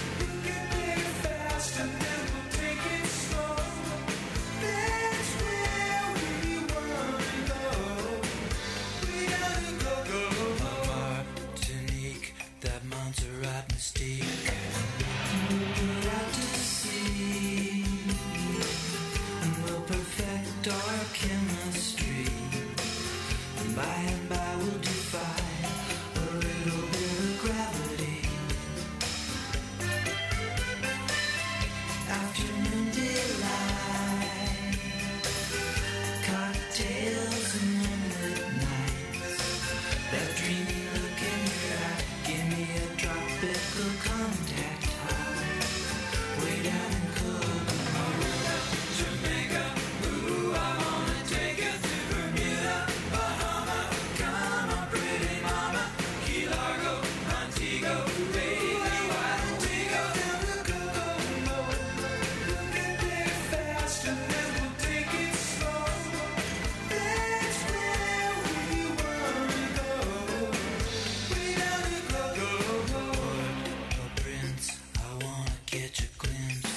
And then we'll take it slow. That's where we wanna go. We gotta go, go, go. Martinique, that Montserrat mystique. We're out to sea, and we'll perfect our chemistry. And by we'll defy a little bit of gravity. Afternoon delight, cocktails and moonlit nights. That dreamy look in your eye, give me a tropical contact high. Way down in Kokomo, Jamaica, ooh, I wanna take you to Bermuda, Bahama. Come on, pretty mama, Key Largo, Montego, baby, why don't we go down to Kokomo? Fast and then we'll take it slow. That's where we wanna go. We gotta go, go, go. Oh, Prince, I wanna get your glimpse.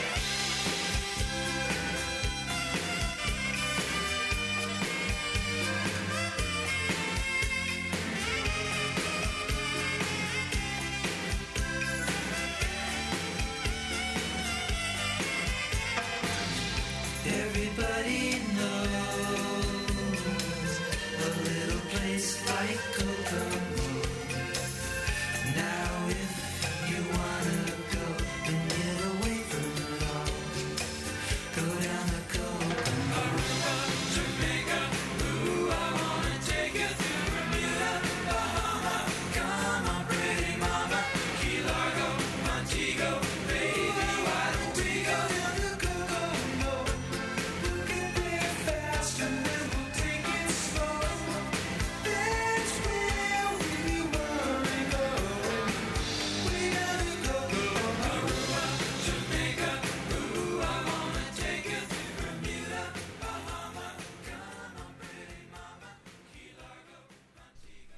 Everybody knows a little place like Kokomo. Now if you wanna go and get away from it all, go down to Kokomo. Jamaica, ooh, I wanna take you to Bermuda, Bahama. Come on, pretty mama, Key Largo, Montego, baby, why don't we go down to Kokomo? Fast and then we'll take it slow. That's where we wanna go. We gotta go, go, Aruba, Jamaica, ooh, I wanna take you to Bermuda, Bahama. Come on, pretty mama, Key Largo, Montego.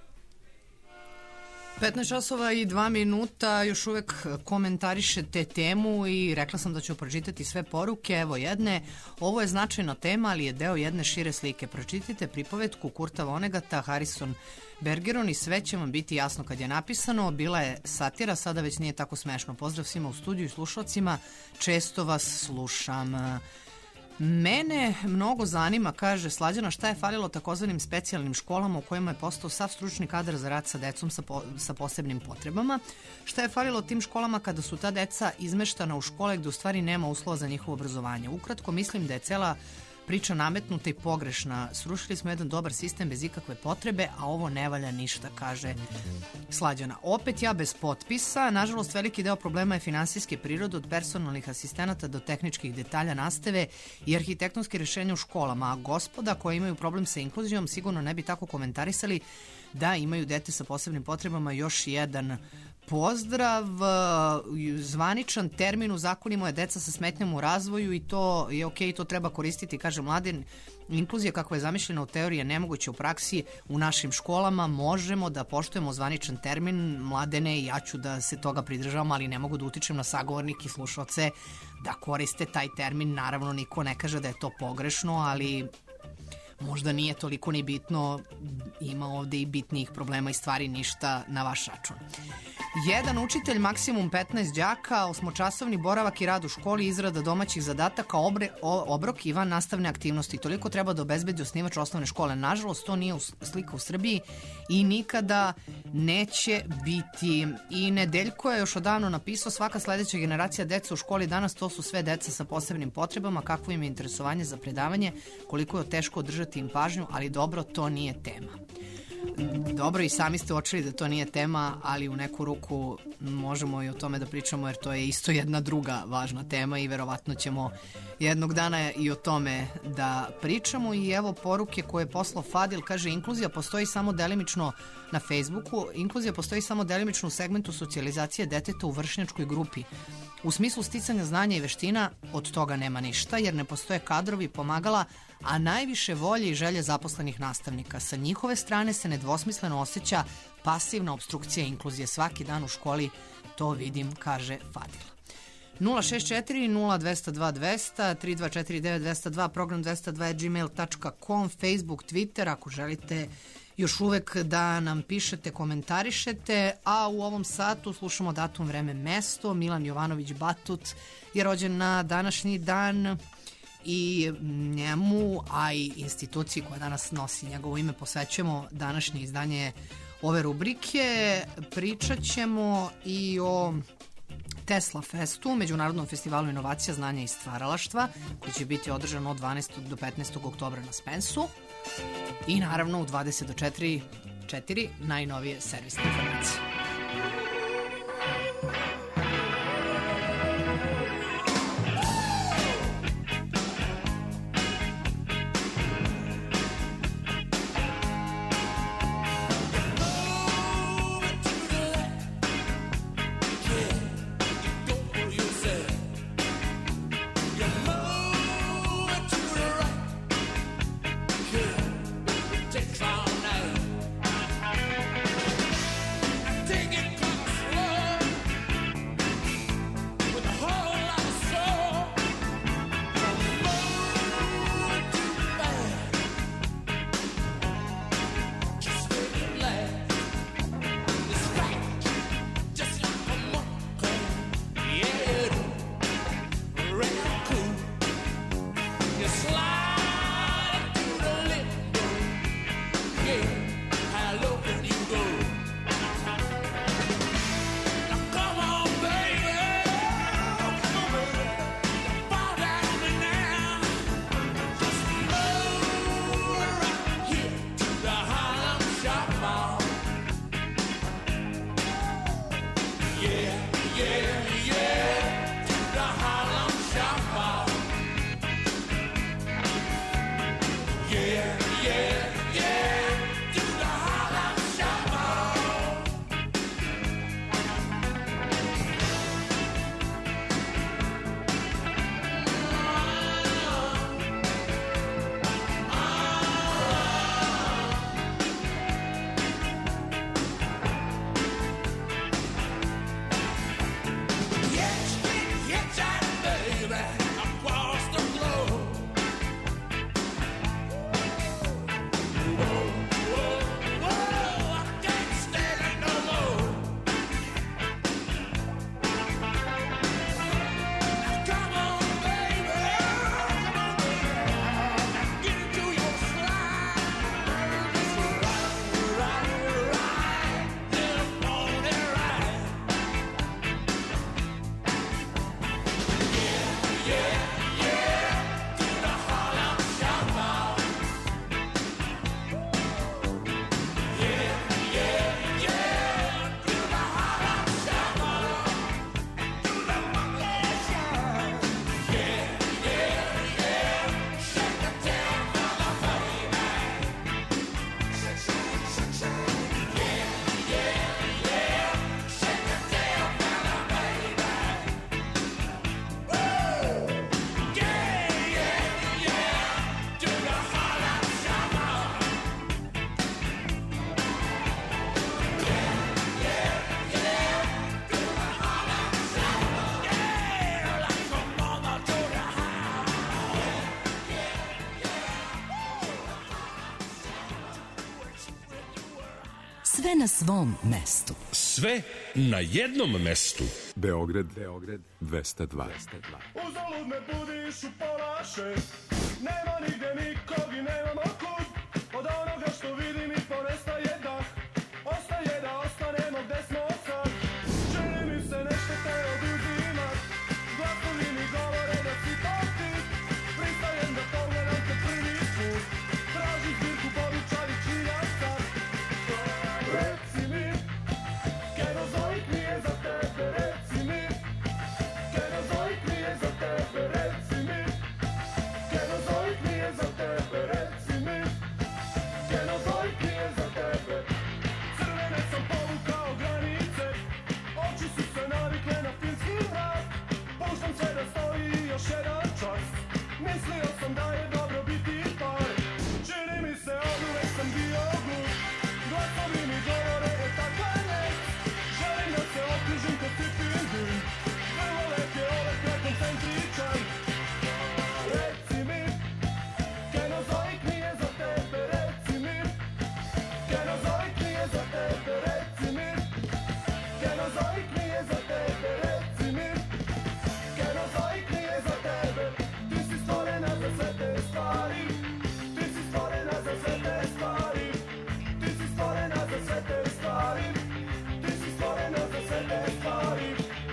15 časova i 2 minuta, još uvek komentarišete temu i rekla sam da ću pročitati sve poruke. Evo jedne, ovo je značajna tema, ali je deo jedne šire slike. Pročitajte pripovetku Kurta Vonnegata, Harrison Bergeron i sve će vam biti jasno kad je napisano. Bila je satira, sada već nije tako smešno. Pozdrav svima u studiju i slušalcima, često vas slušam. Mene mnogo zanima, kaže Slađana, šta je falilo takozvanim specijalnim školama u kojima je postao sav stručni kadar za rad sa decom sa posebnim potrebama. Šta je falilo tim školama kada su ta deca izmeštana u škole gde u stvari nema uslova za njihovo obrazovanje. Ukratko, mislim da je cela priča nametnuta i pogrešna. Srušili smo jedan dobar sistem bez ikakve potrebe, a ovo ne valja ništa, kaže Slađana. Opet ja bez potpisa. Nažalost, veliki deo problema je finansijske prirode, od personalnih asistenata do tehničkih detalja nastave i arhitektonske rešenja u školama. A gospoda koji imaju problem sa inkluzijom sigurno ne bi tako komentarisali da imaju dete sa posebnim potrebama. Još jedan pozdrav. Zvaničan termin u zakonima je deca sa smetnjama u razvoju i to je okej, to treba koristiti, kaže Mladen. Inkluzija kakva je zamišljena u teoriji je nemoguće u praksi. U našim školama možemo da poštujemo zvaničan termin. Mladene, ja ću da se toga pridržavam, ali ne mogu da utičem na sagovornike i slušalce da koriste taj termin. Naravno, niko ne kaže da je to pogrešno, ali možda nije toliko ni bitno, ima ovde i bitnijih problema i stvari, ništa na vaš račun. Jedan učitelj, maksimum 15 đaka, 8-časovni boravak i rad u školi, izrada domaćih zadataka, obrok i van nastavne aktivnosti. Toliko treba da obezbedi osnivač osnovne škole. Nažalost, to nije slika u Srbiji i nikada neće biti. I Nedeljko je još odavno napisao, svaka sledeća generacija deca u školi danas, to su sve deca sa posebnim potrebama, kakvo im je interesovanje za predavanje, koliko je teško održati im pažnju, ali dobro, to nije tema. Dobro, i sami ste uočili da to nije tema, ali u neku ruku možemo i o tome da pričamo, jer to je isto jedna druga važna tema i verovatno ćemo jednog dana i o tome da pričamo. I evo poruke koje je poslao Fadil, kaže: inkluzija postoji samo delimično na Facebooku, inkluzija postoji samo delimično u segmentu socijalizacije deteta u vršnjačkoj grupi. U smislu sticanja znanja i veština od toga nema ništa, jer ne postoje kadrovi, pomagala, a najviše volje i želje zaposlenih nastavnika. Sa njihove strane se nedvosmisleno osjeća pasivna obstrukcija inkluzije. Svaki dan u školi to vidim, kaže Fadila. 064 0202 200 3249 202, program 202@gmail.com, Facebook, Twitter, ako želite još uvek da nam pišete, komentarišete, a u ovom satu slušamo datum, vreme, mesto. Milan Jovanović Batut je rođen na današnji dan i njemu, a i instituciji koja danas nosi njegovo ime, posvećujemo današnje izdanje ove rubrike. Pričat ćemo i o Tesla Festu, Međunarodnom festivalu inovacija, znanja i stvaralaštva, koji će biti održan od 12. do 15. oktobra na Spensu. I naravno u 20 do 4 najnovije servisne informacije. Take Sve na svom mestu. Sve na jednom mestu. Beograd 202. Uzalud me budiš u pola šest, nema nigde nikog i nemamo kud, od onoga što vidim i ponestaje dah, ostaje da ostanemo gde smo sad. Čini mi se nešto te oduzima, glasovi mi govore da si to ti, pristajem da pogledam te prvi put, traži zbirku povičari čija sad. Reci mi, Kenozoik nije za tebe, reci mi, Kenozoik nije za tebe, reci mi, Kenozoik nije za tebe, reci mi, Kenozoik nije za tebe. Crvene sam povukao granice, oči su se navikle na filmski mrak, puštam sve da stoji još jedan čas, mislio sam da je dobro biti par, čini mi se oduvek sam bio glup, glasovi mi govore da takva ne, želim da se okružim kod ti pingvin, vrlo lep je ovaj kraj koncentričan. Reci mi, Kenozoik nije za tebe, reci mi, Kenozoik nije za tebe, reci mi, Kenozoik nije za tebe, reci mi, Kenozoik nije za tebe, ti si stvorena za sve te stvari, ti si stvorena za sve te stvari, ti si stvorena za sve te stvari, ti si stvorena za sve te stvari.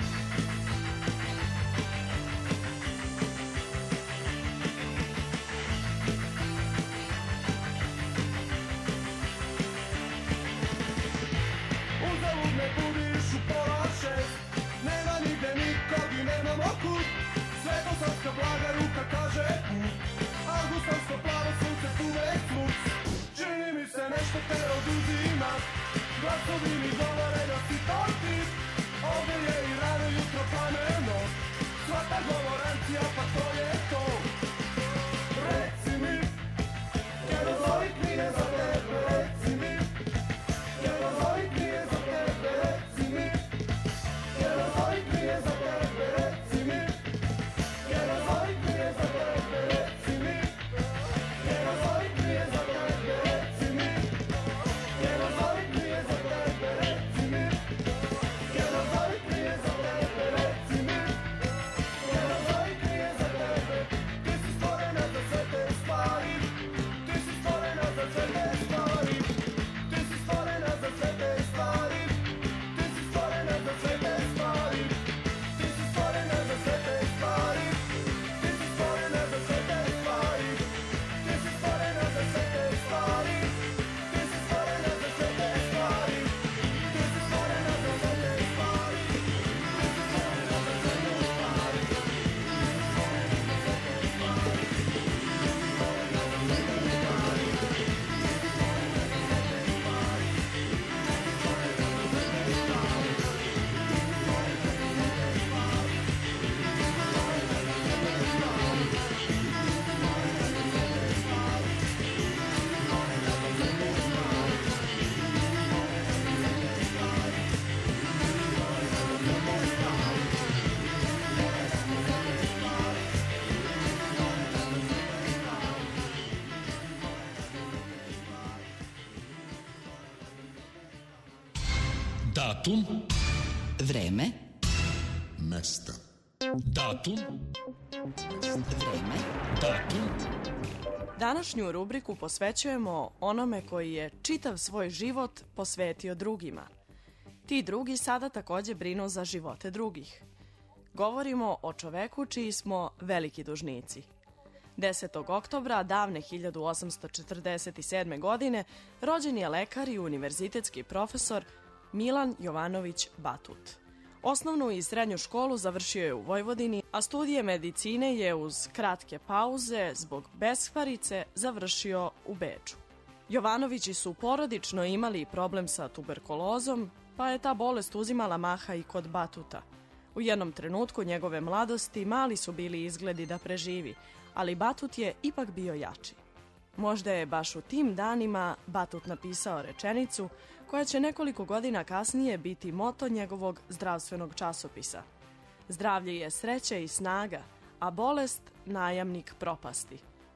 Uzalud me budiš u pola šest, nema nigde nikog i nemamo kud, svetosavska blaga ruka kaže put, augustovsko plavo sunce uvek smuc, čini mi se nešto te oduzima, glasovi mi govore da si to ti, ovdje je i rano jutro plameno, sva ta govorancija pa to je to. Reci mi, Kenozoik nije za tebe, reci mi, Kenozoik nije za tebe, reci mi, Kenozoik nije za tebe, reci mi, Kenozoik nije za tebe, reci mi, Kenozoik nije za tebe, reci mi, Kenozoik nije za tebe, reci mi, Kenozoik nije za tebe, reci mi, Kenozoik nije za tebe, ti si stvorena za sve te stvari, ti si stvorena za sve te stvari, ti si stvorena za sve te stvari, ti si stvorena za sve te stvari, ti si stvorena za sve te stvari, ti si stvorena za sve te stvari, ti si stvorena za sve te stvari, ti si stvorena za sve te stvari, ti si stvorena za sve te stvari, ti si stvorena za sve te stvari. Datum, Vreme, Mesta. datum, vreme, datum. Današnju rubriku posvećujemo onome koji je čitav svoj život posvetio drugima. Ti drugi sada takođe brinu za živote drugih. Govorimo o čoveku čiji smo veliki dužnici. 10. oktobra davne 1847. godine rođen je lekar i univerzitetski profesor Milan Jovanović Batut. Osnovnu i srednju školu završio je u Vojvodini, a studije medicine je uz kratke pauze zbog beshvarice završio u Beču. Jovanovići su porodično imali problem sa tuberkulozom, pa je ta bolest uzimala maha i kod Batuta. U jednom trenutku njegove mladosti mali su bili izgledi da preživi, ali Batut je ipak bio jači. Možda je baš u tim danima Batut napisao rečenicu koja će nekoliko godina kasnije biti moto njegovog zdravstvenog časopisa. Zdravlje je sreća i snaga, a bolest najamnik propasti.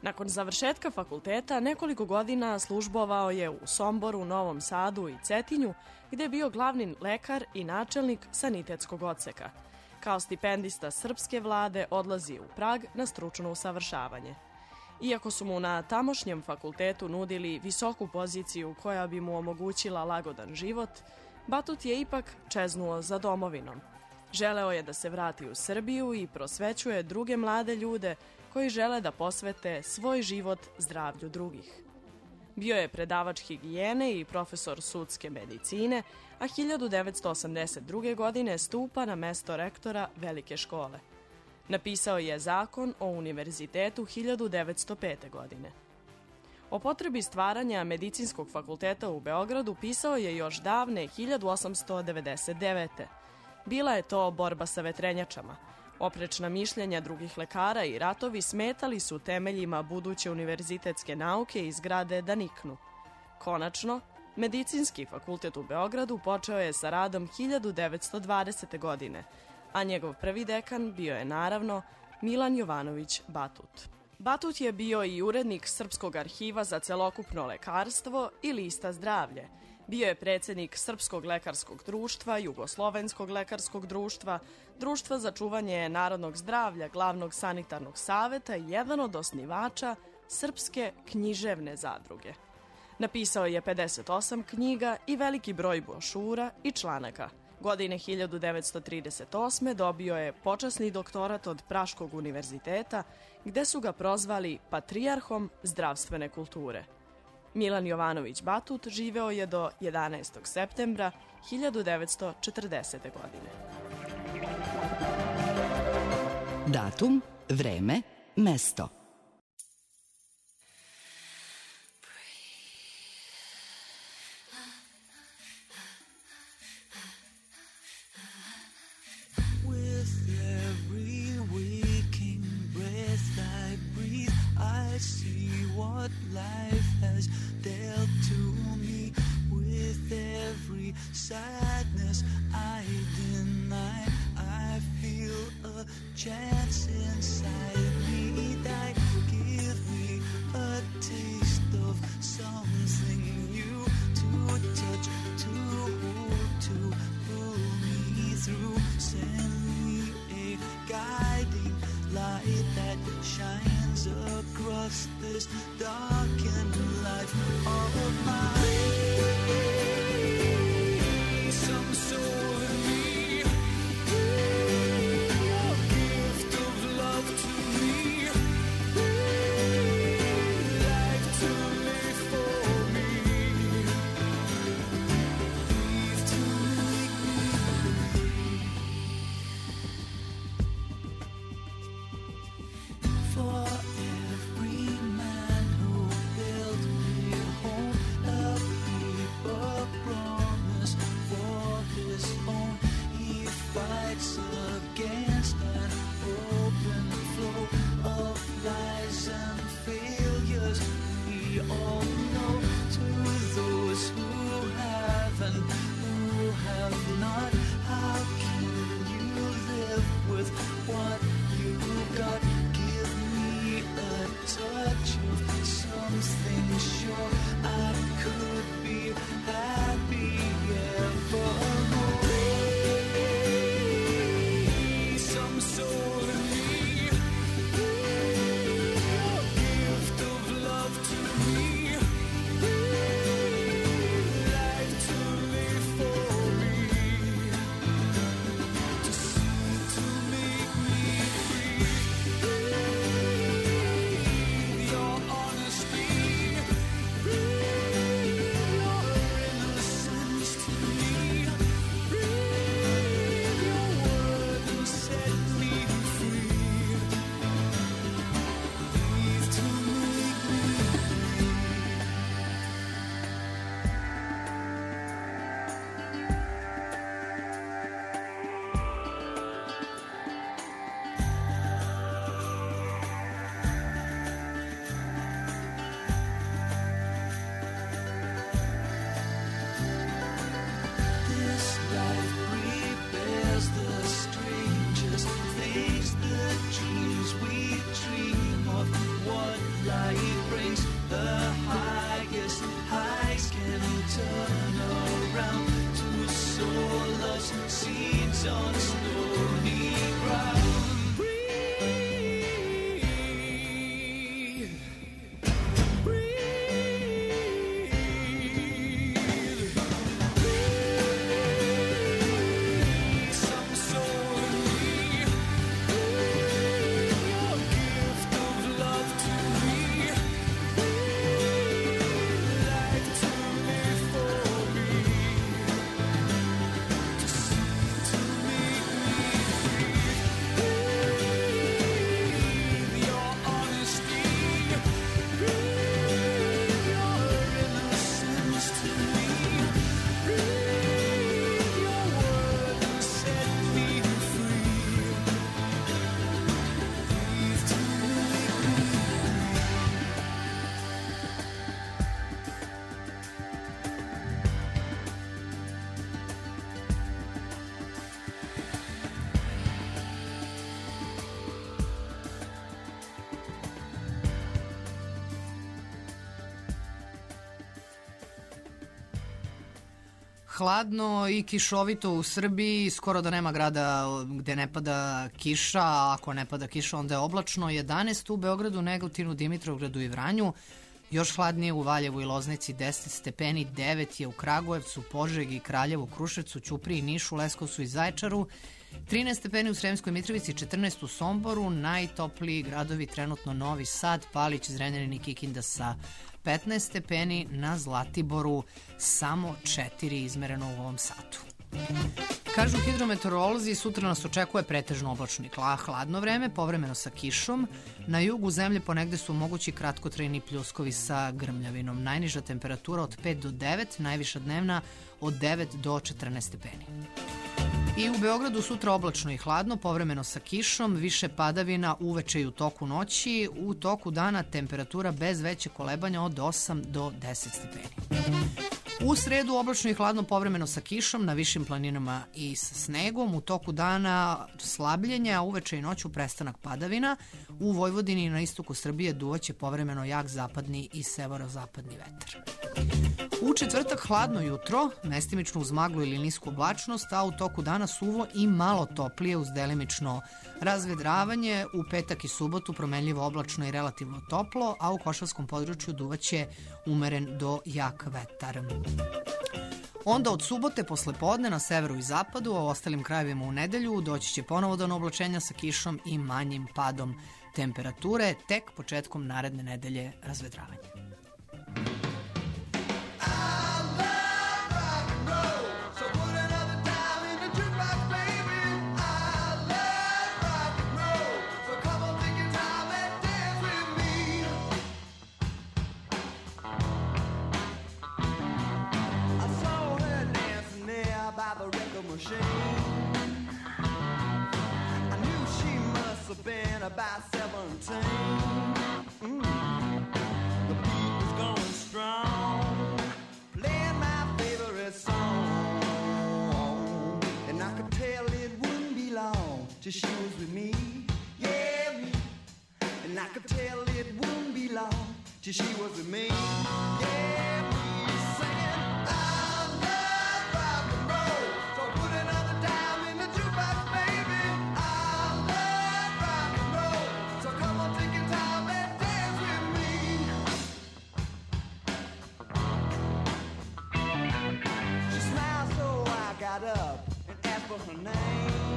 Nakon završetka fakulteta nekoliko godina službovao je u Somboru, Novom Sadu i Cetinju, gde je bio glavni lekar i načelnik sanitetskog odseka. Kao stipendista srpske vlade odlazi u Prag na stručno usavršavanje. Iako su mu na tamošnjem fakultetu nudili visoku poziciju koja bi mu omogućila lagodan život, Batut je ipak čeznuo za domovinom. Želeo je da se vrati u Srbiju i prosvećuje druge mlade ljude koji žele da posvete svoj život zdravlju drugih. Bio je predavač higijene i profesor sudske medicine, a 1982. godine stupa na mesto rektora Velike škole. Napisao je Zakon o univerzitetu 1905. godine. O potrebi stvaranja medicinskog fakulteta u Beogradu pisao je još davne 1899. Bila je to borba sa vetrenjačama. Oprečna mišljenja drugih lekara i ratovi smetali su temeljima buduće univerzitetske nauke i zgrade da niknu. Konačno, Medicinski fakultet u Beogradu počeo je sa radom 1920. godine, a njegov prvi dekan bio je naravno Milan Jovanović Batut. Batut je bio i urednik Srpskog arhiva za celokupno lekarstvo i Lista zdravlje. Bio je predsjednik Srpskog lekarskog društva, Jugoslovenskog lekarskog društva, Društva za čuvanje narodnog zdravlja, Glavnog sanitarnog saveta i jedan od osnivača Srpske književne zadruge. Napisao je 58 knjiga i veliki broj brošura i članaka. Godine 1938. dobio je počasni doktorat od Praškog univerziteta, gde su ga prozvali patrijarhom zdravstvene kulture. Milan Jovanović Batut živeo je do 11. septembra 1940. godine. Datum, vreme, mesto. I see what life has dealt to me. With every sadness I deny, I feel a chance inside me that give me a taste of something new to touch, to hold, to pull me through. Send me a guiding light that shines across this darkened life of mine. Some soul in me, a gift of love to me, life to live for me, breathe to make me breathe. For every man who built me a home, a hladno i kišovito u Srbiji, skoro da nema grada gde ne pada kiša, a ako ne pada kiša onda je oblačno. 11 u Beogradu, Negotinu, Dimitrovgradu i Vranju. Još hladnije u Valjevu i Loznici 10 stepeni, 9 je u Kragujevcu, Požegi, Kraljevu, Kruševcu, Ćupriji, Nišu, Leskovcu i Zaječaru. 13 stepeni u Sremskoj Mitrovici, 14 u Somboru, najtopliji gradovi trenutno Novi Sad, Palić, Zrenjanin i Kikinda sa 15 stepeni, na Zlatiboru samo 4 izmereno u ovom satu. Kažu hidrometeorolozi, sutra nas očekuje pretežno oblačno i hladno vreme, povremeno sa kišom. Na jugu zemlje ponegde su mogući kratkotrajni pljuskovi sa grmljavinom. Najniža temperatura od 5 do 9, najviša dnevna od 9 do 14 stepeni. I u Beogradu sutra oblačno i hladno, povremeno sa kišom, više padavina uveče i u toku noći. U toku dana temperatura bez veće kolebanja od 8 do 10 stepeni. U sredu oblačno i hladno, povremeno sa kišom, na višim planinama i sa snegom. U toku dana slabljenja, uveče i noću prestanak padavina. U Vojvodini i na istoku Srbije duvaće povremeno jak zapadni i severozapadni vetar. U četvrtak hladno jutro, mestimično uz maglu ili nisku oblačnost, a u toku dana suvo i malo toplije uz delimično razvedravanje. U petak i subotu promenljivo oblačno i relativno toplo, a u košavskom području duvaće umeren do jak vetar. Onda od subote posle podne na severu i zapadu, a u ostalim krajevima u nedelju doći će ponovo do oblačenja sa kišom i manjim padom temperature, tek početkom naredne nedelje razvedravanje. I knew she must have been about 17. The beat was going strong, playing my favorite song, and I could tell it wouldn't be long till she was with me, yeah, me. And I could tell it wouldn't be long till she was with me, yeah, me. Singing, I love rock and roll, so put another dime in the jukebox, baby. I love rock and roll, so come on, take your time and dance with me. She smiled, so I got up and asked for her name.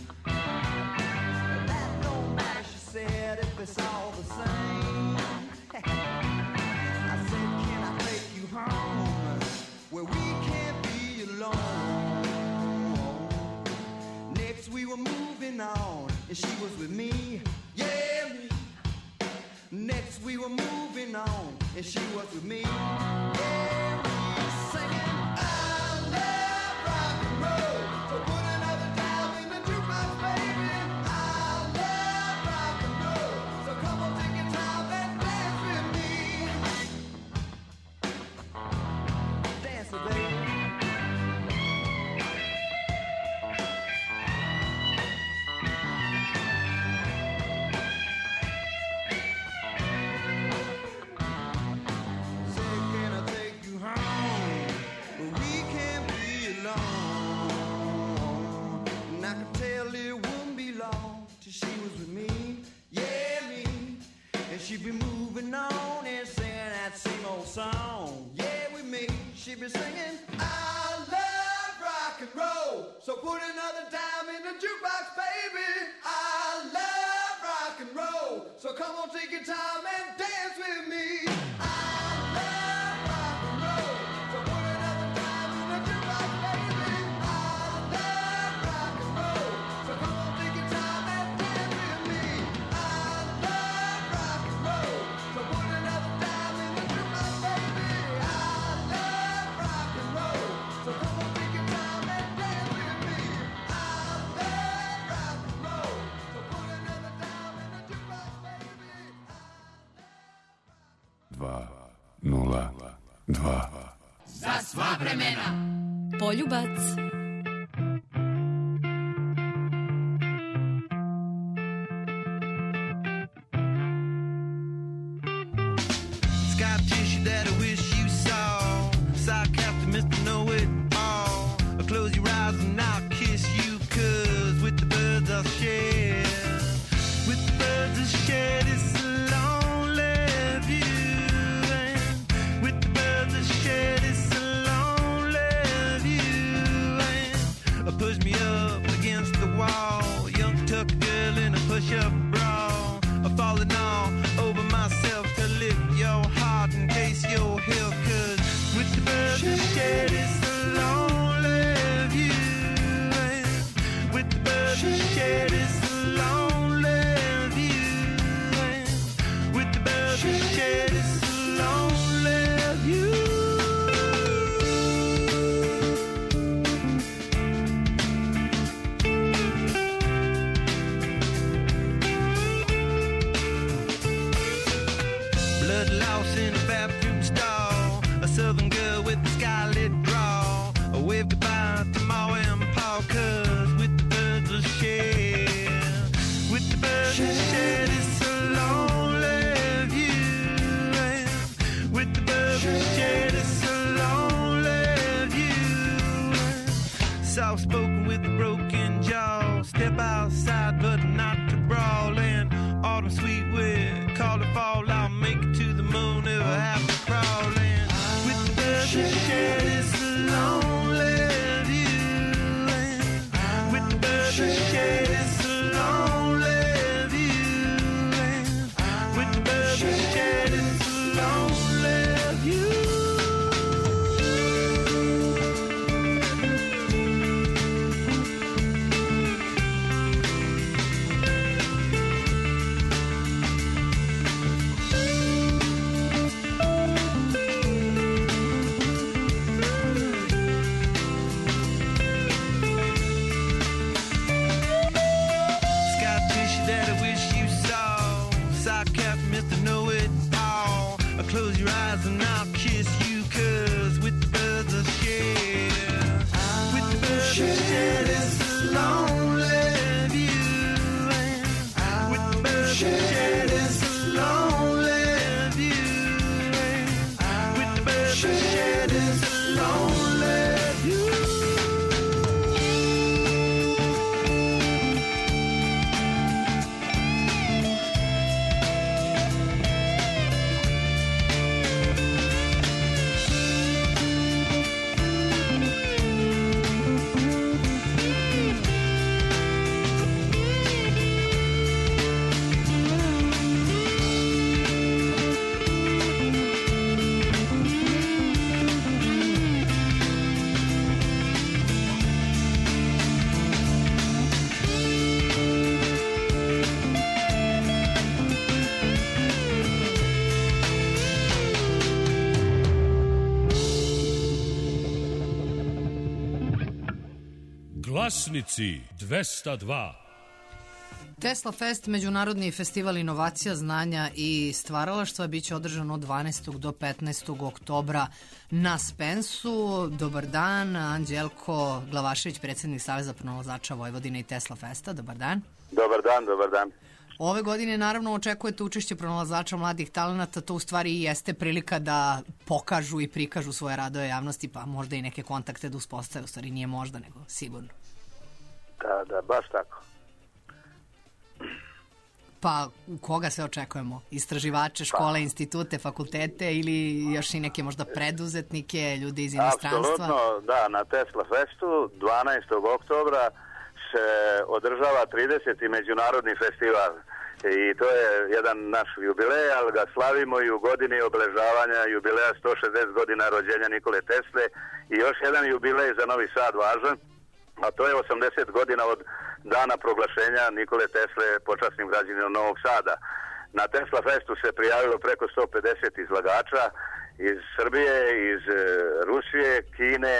But that don't matter, she said, if it's all the same. I said, can I take you home where we can't be alone? Next we were moving on and she was with me, yeah, me. Next we were moving on and she was with me, yeah, me. Singing, I love rock and roll, so put another dime in the jukebox, baby. I love rock and roll, so come on, take your time and dance with me. Dance with me. Say, can I take you home where we can't be alone? And I could tell it wouldn't be long till she was with me, yeah, me. And she'd be moving on and singing that same old song, yeah, with me. She'd be singing, I love rock and roll, so put another dime in the jukebox, baby. I love rock and roll, so come on, take your time and dance with me. I love rock and roll, so put another dime in the jukebox, baby. I love rock and roll, so come on, take your time and dance with me. I love rock and roll, so put another dime in the jukebox, baby. I love rock and roll, so come on, take your time and dance with me. I love rock and roll, so put another dime in the jukebox, baby. 2-0-2. Za sva vremena. Poljubac. Scar tissue that I wish you saw. Sock after Mr. Know It All. autumn sweet wind, call the fall out, make it to the moon, never have to crawl in. With the birds that shed, it's a lonely view. And with the birds that shed, it's a lonely view. And with the birds that shed, it's a lonely view. Close your eyes and I'll kiss you, 'cause with the birds of shed, with the birds of shed, it's a lonely view. And with the birds of shed, it's a lonely view. And with the birds of shed, it's a lonely view. Glasnici 202. Tesla Fest, međunarodni festival inovacija, znanja i stvaralaštva, biće održan od 12. do 15. oktobra na Spensu. Dobar dan, Anđelko Glavašević, predsjednik Saveza pronalazača Vojvodine i Tesla Festa. Dobar dan. Dobar dan, dobar dan. Ove godine naravno očekujete učešće pronalazača mladih talenata, to u stvari i jeste prilika da pokažu i prikažu svoje radove javnosti, pa možda i neke kontakte da uspostave, u stvari nije možda, nego sigurno. Da, baš tako. Pa koga se očekujemo? Istraživače, škole, institute, fakultete ili još i neke možda preduzetnike, ljudi iz inostranstva? Apsolutno, da, na Tesla Festu 12. oktobra se održava 30. međunarodni festival i to je jedan naš jubilej, ali ga slavimo i u godini obeležavanja jubileja 160 godina rođenja Nikole Tesle i još jedan jubilej za Novi Sad važan, a to je 80 godina od dana proglašenja Nikole Tesle počasnim građaninom Novog Sada. Na Tesla Festu se prijavilo preko 150 izlagača iz Srbije, iz Rusije, Kine,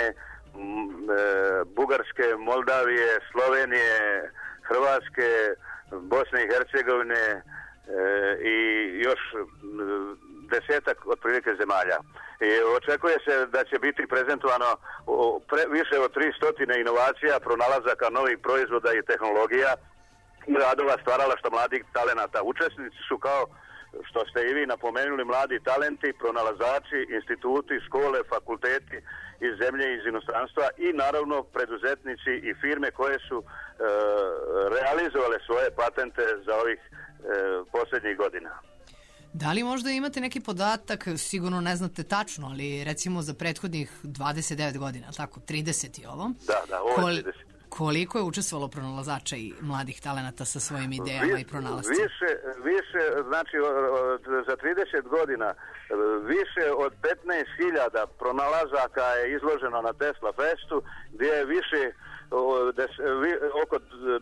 Bugarske, Moldavije, Slovenije, Hrvatske, Bosne i Hercegovine i još desetak otprilike zemalja. I očekuje se da će biti prezentovano više od 300 inovacija, pronalazaka novih proizvoda i tehnologija i radova stvaralaštva mladih talenata. Učesnici su, kao što ste i vi napomenuli, mladi talenti, pronalazači, instituti, škole, fakulteti iz zemlje i iz inostranstva i naravno preduzetnici i firme koje su realizovale svoje patente za ovih posljednjih godina. Da li možda imate neki podatak, sigurno ne znate tačno, ali recimo za prethodnih 29 godina, tako, 30 je ovo? Da, ovo je 30. Koliko je učestvovalo pronalazača i mladih talenata sa svojim idejama i pronalascima? Više, znači za 30 godina više od 15.000 pronalazaka je izloženo na Tesla Festu, gdje je više oko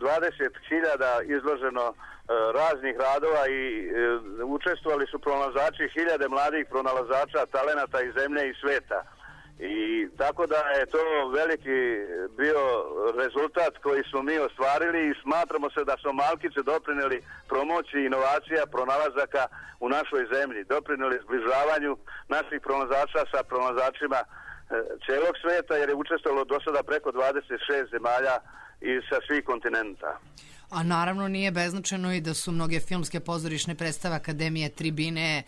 20.000 izloženo raznih radova i učestvovali su pronalazači, hiljade mladih pronalazača talenata iz zemlje i sveta. I tako da je to veliki bio rezultat koji smo mi ostvarili i smatramo se da smo malkice doprinijeli promociji inovacija, pronalazaka u našoj zemlji, doprinijeli zbližavanju naših pronalazača sa pronalazačima cijelog sveta, jer je učestvovalo do sada preko 26 zemalja i sa svih kontinenta. A naravno nije beznačajno i da su mnoge filmske pozorišne predstave, akademije, tribine,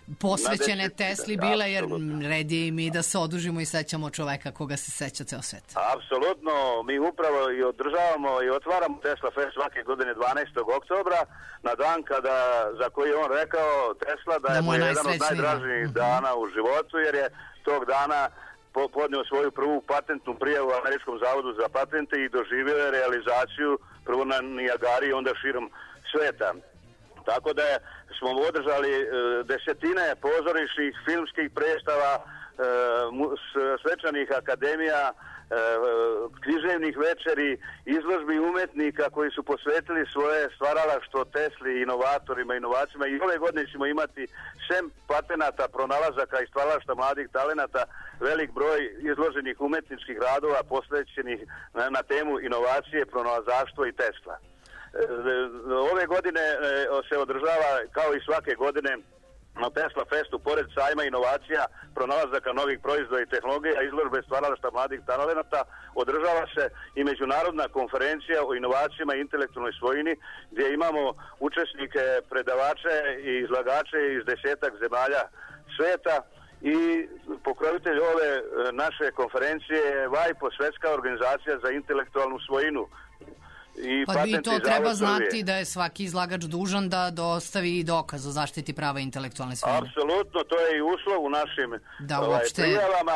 posvećene Tesli bile, jer red je i mi da se odužimo i sećamo čoveka koga se seća ceo svet. Apsolutno, mi upravo i održavamo i otvaramo Tesla Fest svake godine 12. oktobra, na dan za koji je on rekao, Tesla, da je mu jedan od najdražnijih dana u životu, jer je tog dana podneo svoju prvu patentnu prijavu u Američkom zavodu za patente i doživio je realizaciju prvo na Nijagari i onda širom sveta. Tako da smo održali desetine pozorišnih, filmskih predstava, svečanih akademija, književnih večeri, izložbi umetnika koji su posvetili svoje stvaralaštvo Tesli, inovatorima, inovacijama. I ove godine ćemo imati sem patenata, pronalazaka i stvaralaštva mladih talenata velik broj izloženih umetničkih radova posvećenih na temu inovacije, pronalazaštvo i Tesla. Ove godine se održava, kao i svake godine, na Tesla Festu, pored sajma inovacija, pronalazaka novih proizvoda i tehnologija, izložbe stvaralaštva mladih talenata, održava se i međunarodna konferencija o inovacijama i intelektualnoj svojini, gdje imamo učesnike, predavače i izlagače iz 10-ak zemalja sveta. I pokrovitelj ove naše konferencije je WIPO, Svetska organizacija za intelektualnu svojinu. I to treba znati da je svaki izlagač dužan da dostavi i dokaz o zaštiti prava intelektualne svojine. Apsolutno, to je i uslov u našim prijavama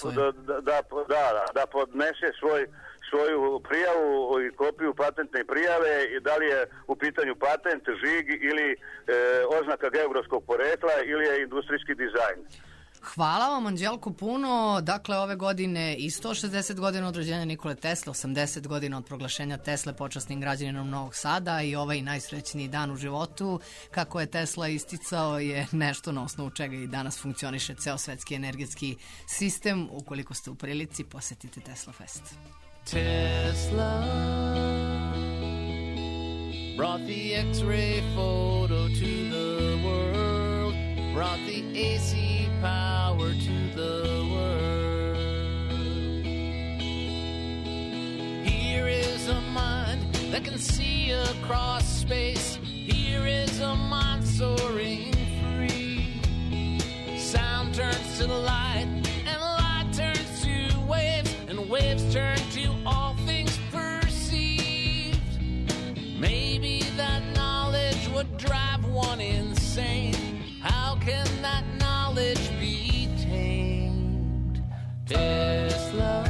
da podnese svoju prijavu i kopiju patentne prijave i da li je u pitanju patent, žig ili oznaka geografskog porekla ili je industrijski dizajn. Hvala vam, Anđelko, puno. Dakle, ove godine i 160 godina od rođenja Nikole Tesle, 80 godina od proglašenja Tesle počasnim građaninom Novog Sada i ovaj najsrećniji dan u životu. Kako je Tesla isticao, je nešto na osnovu čega i danas funkcioniše ceo svetski energetski sistem. Ukoliko ste u prilici, posetite Tesla Fest. Tesla brought the X-ray photo to the world, brought the AC power to the world. Here is a mind that can see across space. Here is a mind soaring free. Sound turns to light, and light turns to waves, and waves turn to all things perceived. Maybe that knowledge would drive one insane. How can that knowledge be tamed? Tesla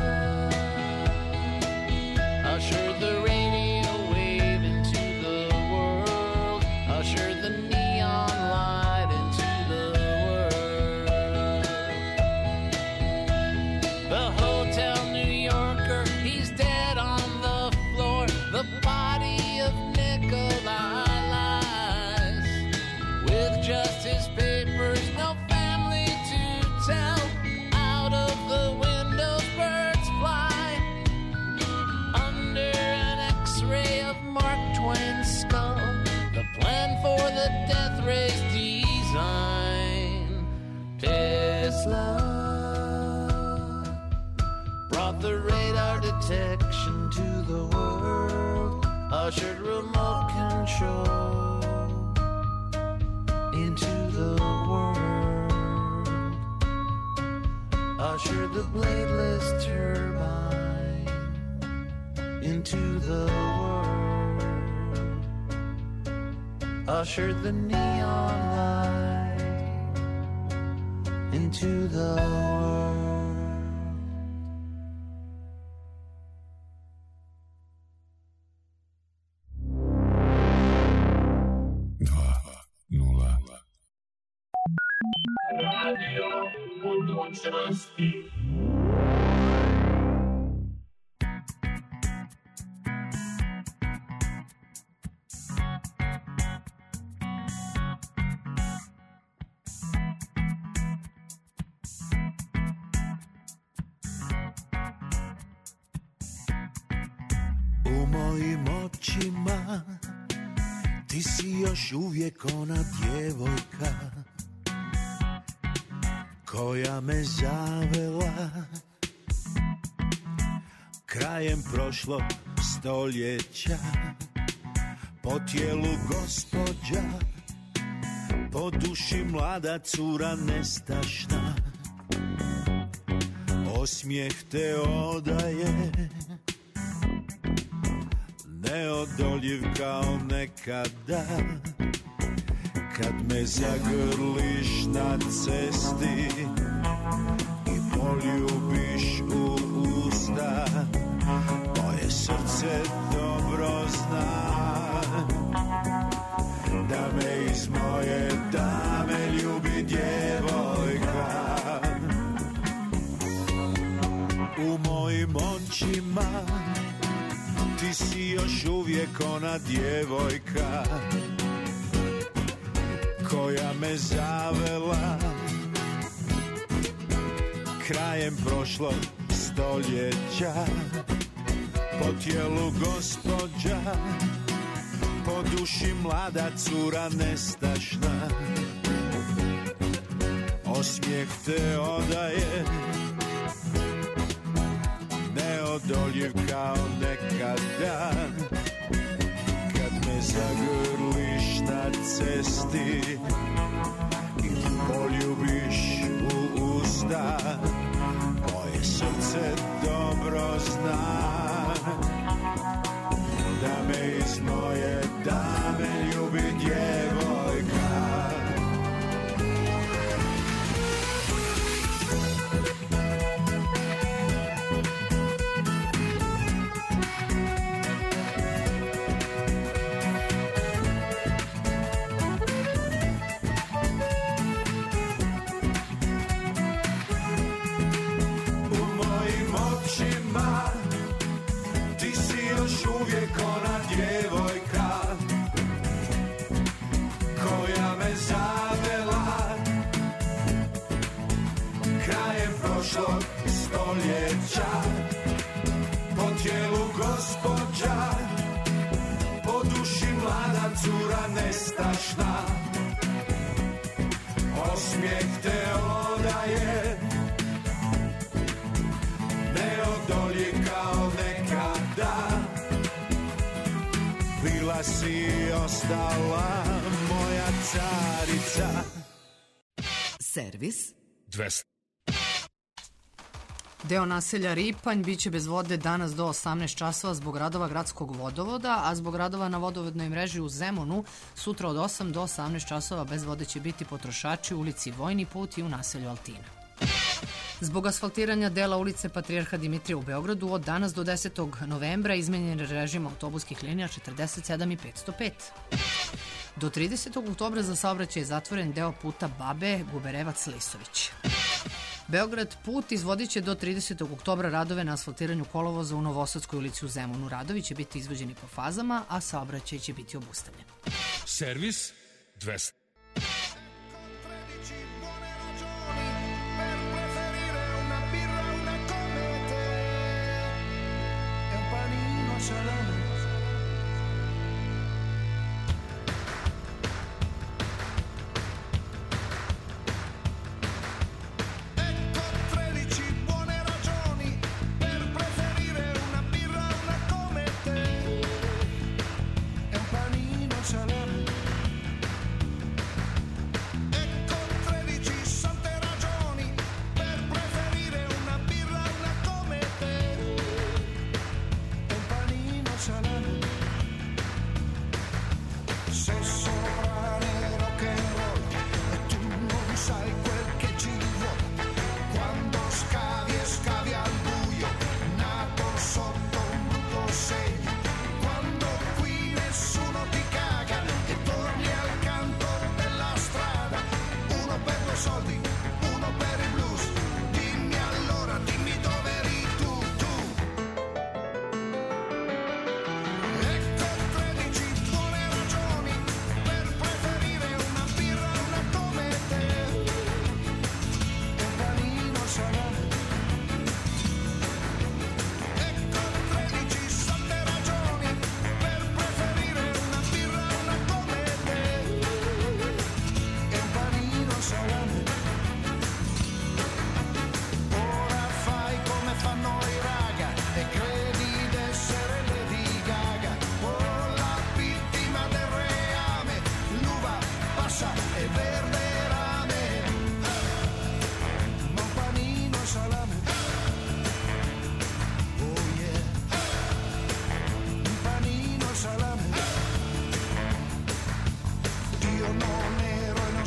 ushered the radio wave into the world, ushered the neon light into the world. The Hotel New Yorker, he's dead on the floor. The body of Nikolai lies with just his papers, no family to tell. Out of the windows birds fly. Under an X-ray of Mark Twain's skull, the plan for the death ray's design. Tesla brought the radar detection to the world, ushered remote control into the world, ushered the bladeless turbine into the world, ushered the neon light into the world. Radio budućnosti. U mojim očima ti si još uvijek ona djevojka koja me zavela krajem prošlog stoljeća. Po tijelu gospođa, po po duši mlada cura nestašna, osmijeh te odaje, neodoljiv kao nekada, kad me zagrliš na cesti i poljubiš u usta, moje srce dobro zna da me iz moje dame ljubi djevojka. U mojim očima ti si još uvijek ona djevojka koja me zavela krajem prošlog stoljeća. Po tijelu gospođa, po duši mlada cura nestašna, osmijeh te odaje, neodoljiv kao nekada, kad me zagrliš na cesti i poljubiš u usta, moje srce dobro zna da me iz moje dame ljubi djevojka. Po tijelu gospođa, po duši mlada cura nestašna, osmijeh te odaje, neodoljiv kao nekada, bila si i ostala moja carica. Servis 200. Deo naselja Ripanj biće bez vode danas do 18 časova zbog radova gradskog vodovoda, a zbog radova na vodovodnoj mreži u Zemunu sutra od 8 do 18 časova bez vode će biti potrošači u ulici Vojni put i u naselju Altina. Zbog asfaltiranja dela ulice Patrijarha Dimitrija u Beogradu od danas do 10. novembra izmenjen je režim autobuskih linija 47 i 505. Do 30. oktobra za saobraćaj je zatvoren deo puta Babe, Guberevac-Lisović. Beograd put izvodit će do 30. oktobra radove na asfaltiranju kolovoza u Novosadskoj ulici u Zemunu. Radovi će biti izvođeni po fazama, a saobraćaj će biti obustavljen. Servis 200.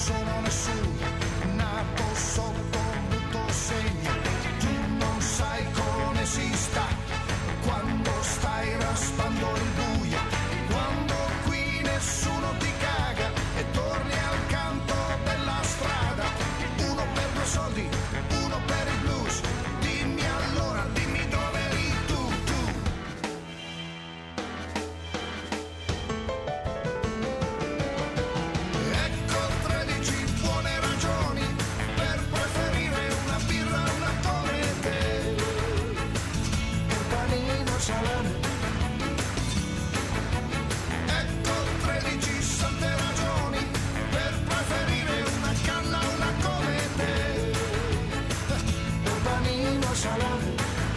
sono nessuno, nato sotto un brutto segno. Tu non sai come si sta quando stai raspando il buio, quando qui nessuno ti caga e torni al canto della strada. Uno per 2 soldi, uno per il blues. Dimmi allora, dimmi dove eri tu. Ecco 13 buone ragioni per preferire una birra a una come te. Un panino salame. Ecco 13 sante ragioni per preferire una canna a una come te. Un panino salame.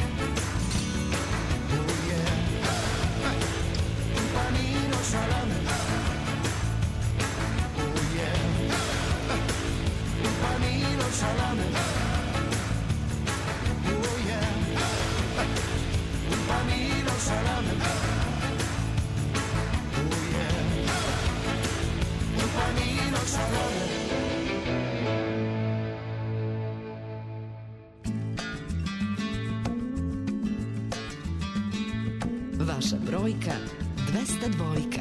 Oh yeah. Un panino salame. Oh yeah. Un panino salame. Oh yeah. Un panino salame. Oh yeah. Un panino salame. Vaša brojka 202.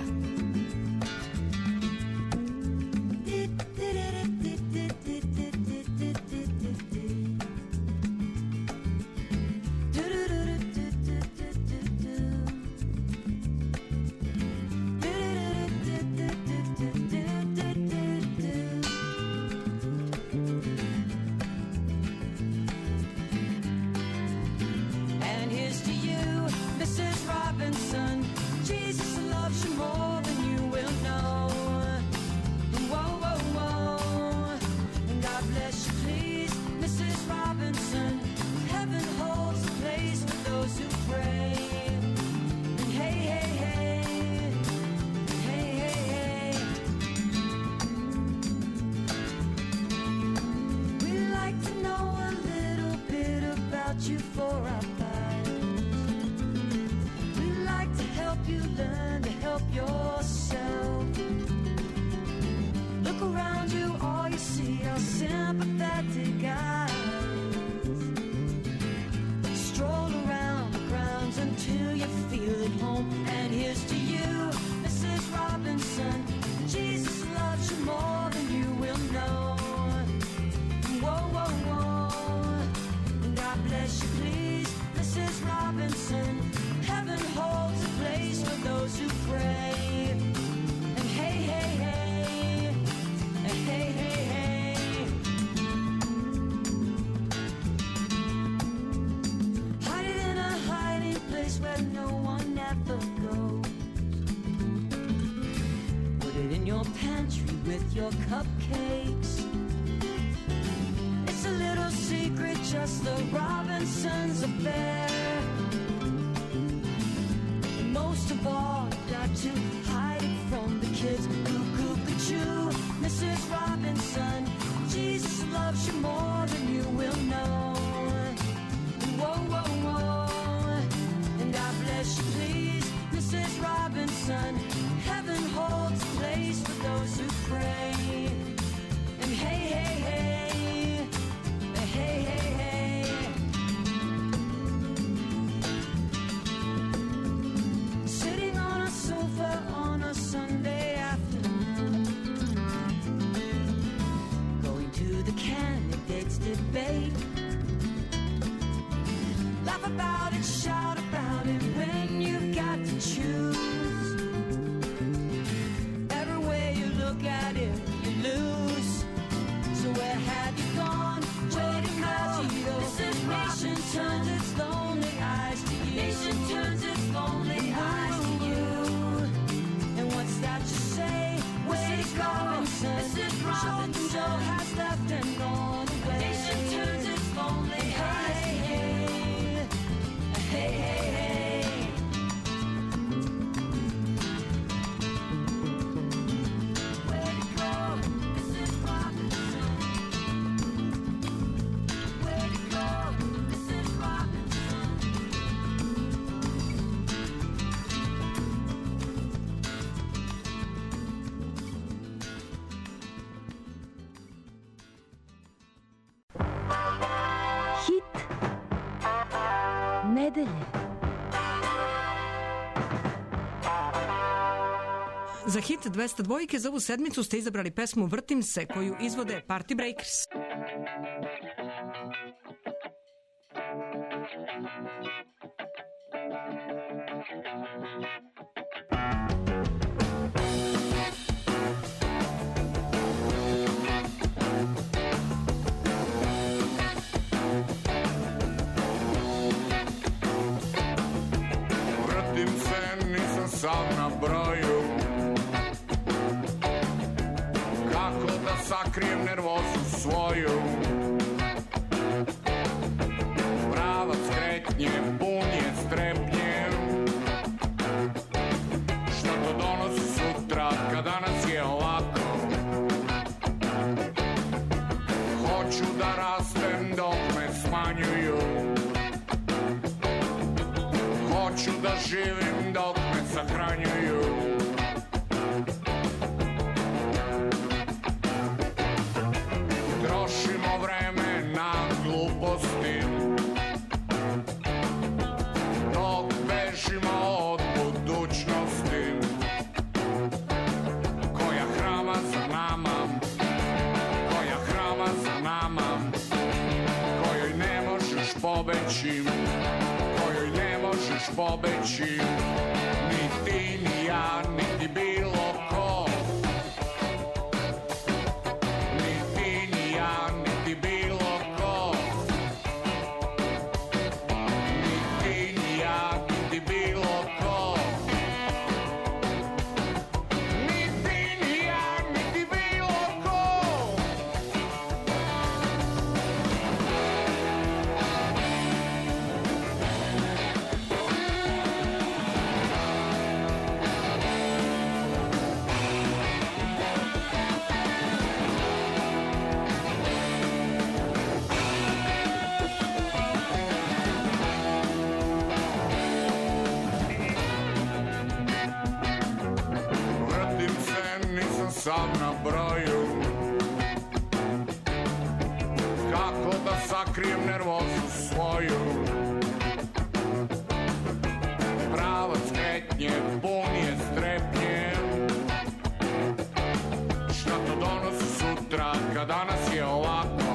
And here's to you, Mrs. Robinson. Jesus loves you more than you will know. Whoa, whoa, whoa. And God bless you, please, Mrs. Robinson. Heaven holds a place for those who pray. And hey, hey, hey. Hey, hey, hey. We'd like to know a little bit about you for our you learn to help yourself. Look around you, all you see are sympathetic eyes. Stroll around the grounds until you feel at home. And here's to you, Mrs. Robinson. Jesus loves you more than you will know. Whoa, whoa, whoa. God bless you, please, Mrs. Robinson. Heaven holds a place for those who pray. And hey, hey, hey. And hey, hey, hey. Hide it in a hiding place where no one ever goes. Put it in your pantry with your cupcakes. It's a little secret, just the Robinsons' affair. Most of all, got to hide it from the kids. Cuckoo-ca-choo, Mrs. Robinson. Jesus loves you more than you will know. Whoa, whoa, whoa. And God bless you, please, Mrs. Robinson. Heaven holds a place for those who pray. And hey, hey, hey. Hey, hey, hey. Sitting on a sofa on a Sunday afternoon, going to the candidates' debate. Laugh about it, shout about it when you've got to choose. Every way you look at it, you lose. So where have you gone? Where did you go? This nation turns its lonely eyes to you. Nation turns its lonely eyes to you. And what's that you say? Where did go? Mrs. Robinson Joe has left and gone away. Nation turns its lonely eyes to you. Hey, hey, hey. Where did go? Mrs. Robinson. Where did go? Mrs. Robinson. nedelje. Za hit 202 za ovu sedmicu ste izabrali pesmu Vrtim se, koju izvode Party Breakers. Vrtim se, nisam sam na broju, kako da sakrijem nervozu svoju. Pravac kretnje, pun je strepnje, šta to donosi sutra, kad danas je ovako. Hoću da rastem dok me smanjuju, hoću da živim dok me sahranjuju. Trošimo vreme na gluposti, dok bežimo od budućnosti koja hrama za nama, koja hrama za nama, kojoj ne možeš pobeći, kojoj ne možeš pobeći, ni ti, ni ja, niti bilo ko. Ni ti, ni ja, niti bilo ko. Ni ti, ni ja, niti bilo ko. Ni ti, ni ja, niti bilo ko. Vrtim se, nisam sam na broju, kako da sakrijem nervozu svoju. Pravac kretnje, pun je strepnje, šta to donosi sutra, kad danas je ovako.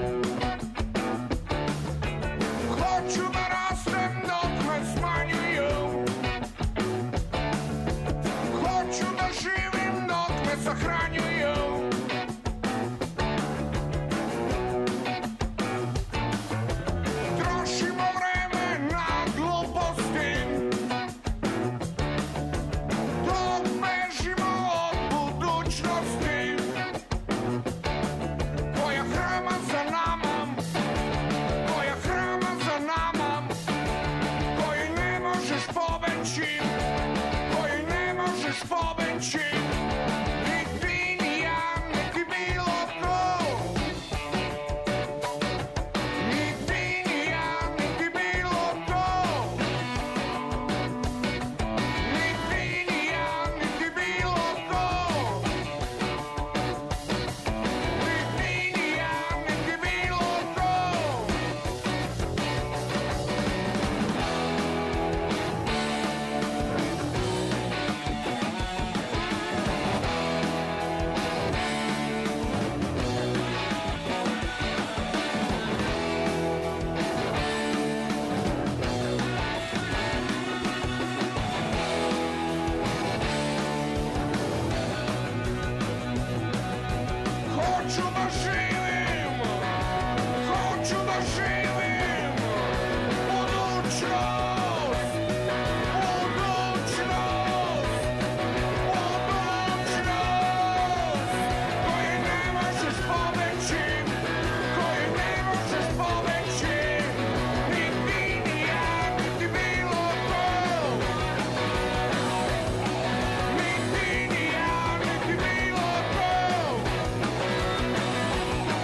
Hoću da rastem dok me smanjuju, hoću da živim dok me sahranjuju. Trošimo vreme na gluposti, dok bežimo od budućnosti koja hrama za nama, koja hrama za nama, koju ne možeš pobeći, koju ne možeš pobeći, ni ti, ni ja, niti bilo ko. Ni ti, ni ja, niti bilo ko. Ni ti, ni ja, niti bilo ko. Ni ti, ni ja, niti bilo ko. Hoću da živim, hoću da živim budućnost, budućnost, budućnost, koju ne možeš pobeći, koju ne možeš pobeći, ni ti, ni ja, niti bilo ko. Ni ti, ni ja, niti bilo ko.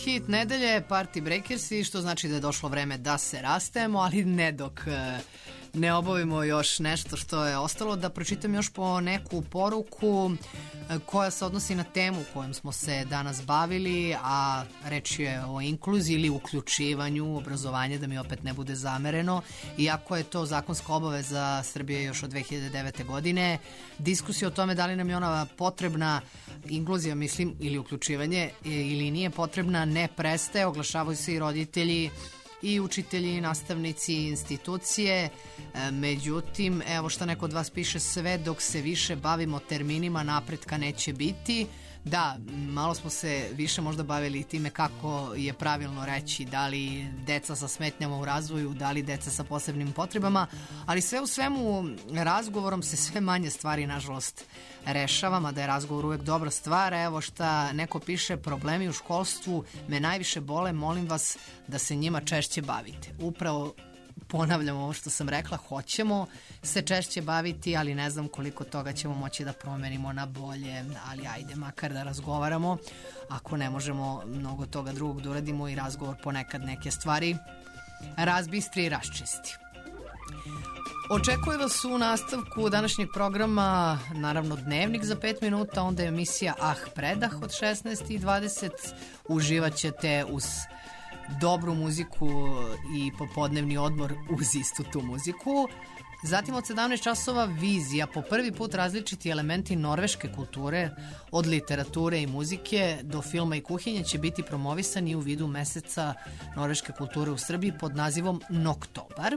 hit nedelje, Party Breakersi, što znači da je došlo vreme da se rastajemo, ali ne dok ne obavimo još nešto što je ostalo, da pročitam još po neku poruku koja se odnosi na temu kojom smo se danas bavili, a reč je o inkluziji ili uključivanju obrazovanja, da mi opet ne bude zamereno, iako je to zakonska obaveza Srbije još od 2009. godine. Diskusija o tome da li nam je ona potrebna, inkluzija mislim, ili uključivanje, ili nije potrebna, ne prestaje, oglašavaju se i roditelji i učitelji, i nastavnici, i institucije. Međutim, evo šta neko od vas piše, sve dok se više bavimo terminima napretka neće biti. Da, malo smo se više možda bavili time kako je pravilno reći, da li deca sa smetnjama u razvoju, da li deca sa posebnim potrebama, ali sve u svemu razgovorom se sve manje stvari nažalost rešava, mada je razgovor uvek dobra stvar. Evo šta neko piše, problemi u školstvu me najviše bole, molim vas da se njima češće bavite. Upravo ponavljam ovo što sam rekla, hoćemo se češće baviti, ali ne znam koliko toga ćemo moći da promenimo na bolje, ali ajde, makar da razgovaramo. Ako ne možemo mnogo toga drugog da uradimo, i razgovor ponekad neke stvari razbistri i raščisti. Očekuje vas u nastavku današnjeg programa, naravno Dnevnik za 5 minuta, onda je emisija Ah predah od 16:20. Uživat ćete uz dobru muziku i popodnevni odmor uz istu tu muziku. Zatim od 17 časova Vizija, po prvi put različiti elementi norveške kulture, od literature i muzike do filma i kuhinje, će biti promovisani u vidu meseca norveške kulture u Srbiji pod nazivom Noktobar.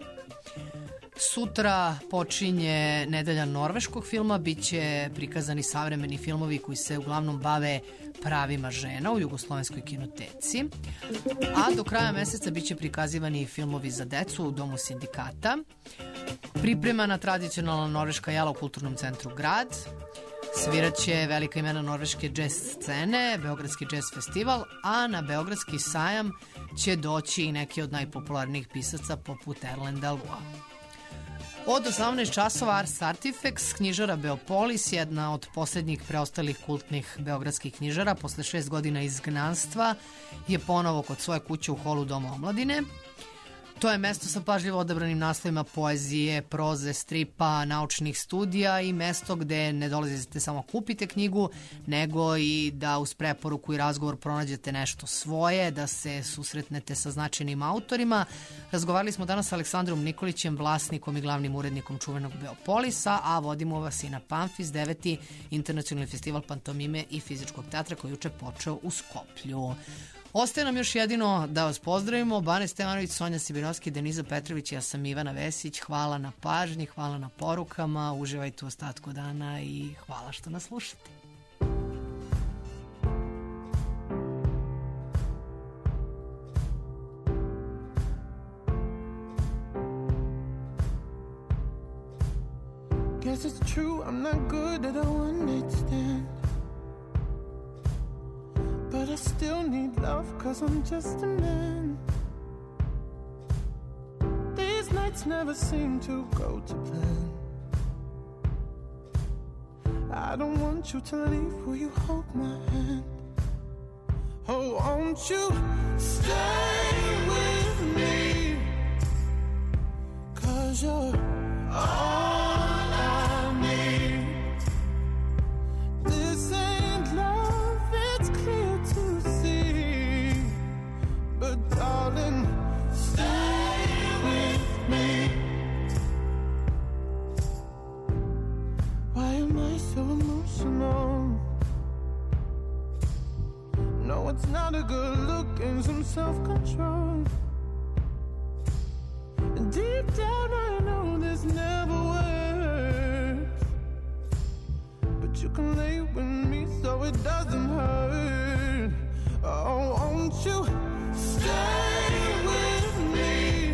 Sutra počinje nedelja norveškog filma, bit će prikazani savremeni filmovi koji se uglavnom bave pravima žena u Jugoslovenskoj kinoteci, a do kraja meseca bit će prikazivani filmovi za decu u Domu sindikata. Pripremana tradicionalna norveška jela u Kulturnom centru Grad, sviraće velika imena norveške džez scene, Beogradski džez festival, a na Beogradski sajam će doći i neki od najpopularnijih pisaca poput Erlenda Lua. Od 18 časova Ars Artifex, knjižara Beopolis, jedna od posljednjih preostalih kultnih beogradskih knjižara, posle 6 godina izgnanstva je ponovo kod svoje kuće u holu Doma omladine. To je mesto sa pažljivo odabranim naslovima poezije, proze, stripa, naučnih studija i mesto gde ne dolazite samo kupite knjigu, nego i da uz preporuku i razgovor pronađete nešto svoje, da se susretnete sa značajnim autorima. Razgovarali smo danas sa Aleksandrom Nikolićem, vlasnikom i glavnim urednikom čuvenog Beopolisa, a vodimo vas i na Pamfis, 9. internacionalni festival pantomime i fizičkog teatra koji juče počeo u Skoplju. Ostaje nam još jedino da vas pozdravimo. Bane Stevanović, Sonja Sibinovski, Deniza Petrović, ja sam Ivana Vesić. Hvala na pažnji, hvala na porukama, uživajte u ostatku dana i hvala što nas slušate. Guess it's true, I'm not good at a one-night stand, but I still need love, cause I'm just a man. These nights never seem to go to plan. I don't want you to leave, will you hold my hand? Oh, won't you stay with me, cause you're all I need. This ain't love, it's clear to see, but darling, stay with me. Why am I so emotional? No, it's not a good look and some self-control. Deep down I know this never works, but you can lay with me so it doesn't hurt. Oh, won't you stay with me,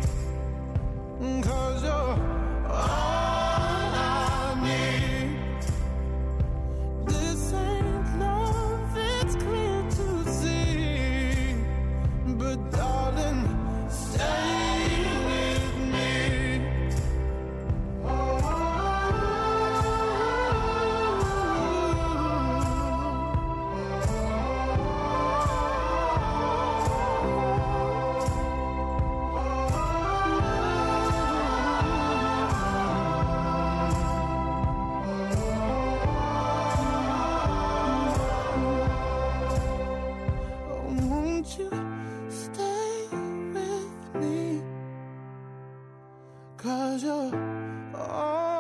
cause you're all I need. This ain't love, it's clear to see, but darling, stay with me. 'cause you're all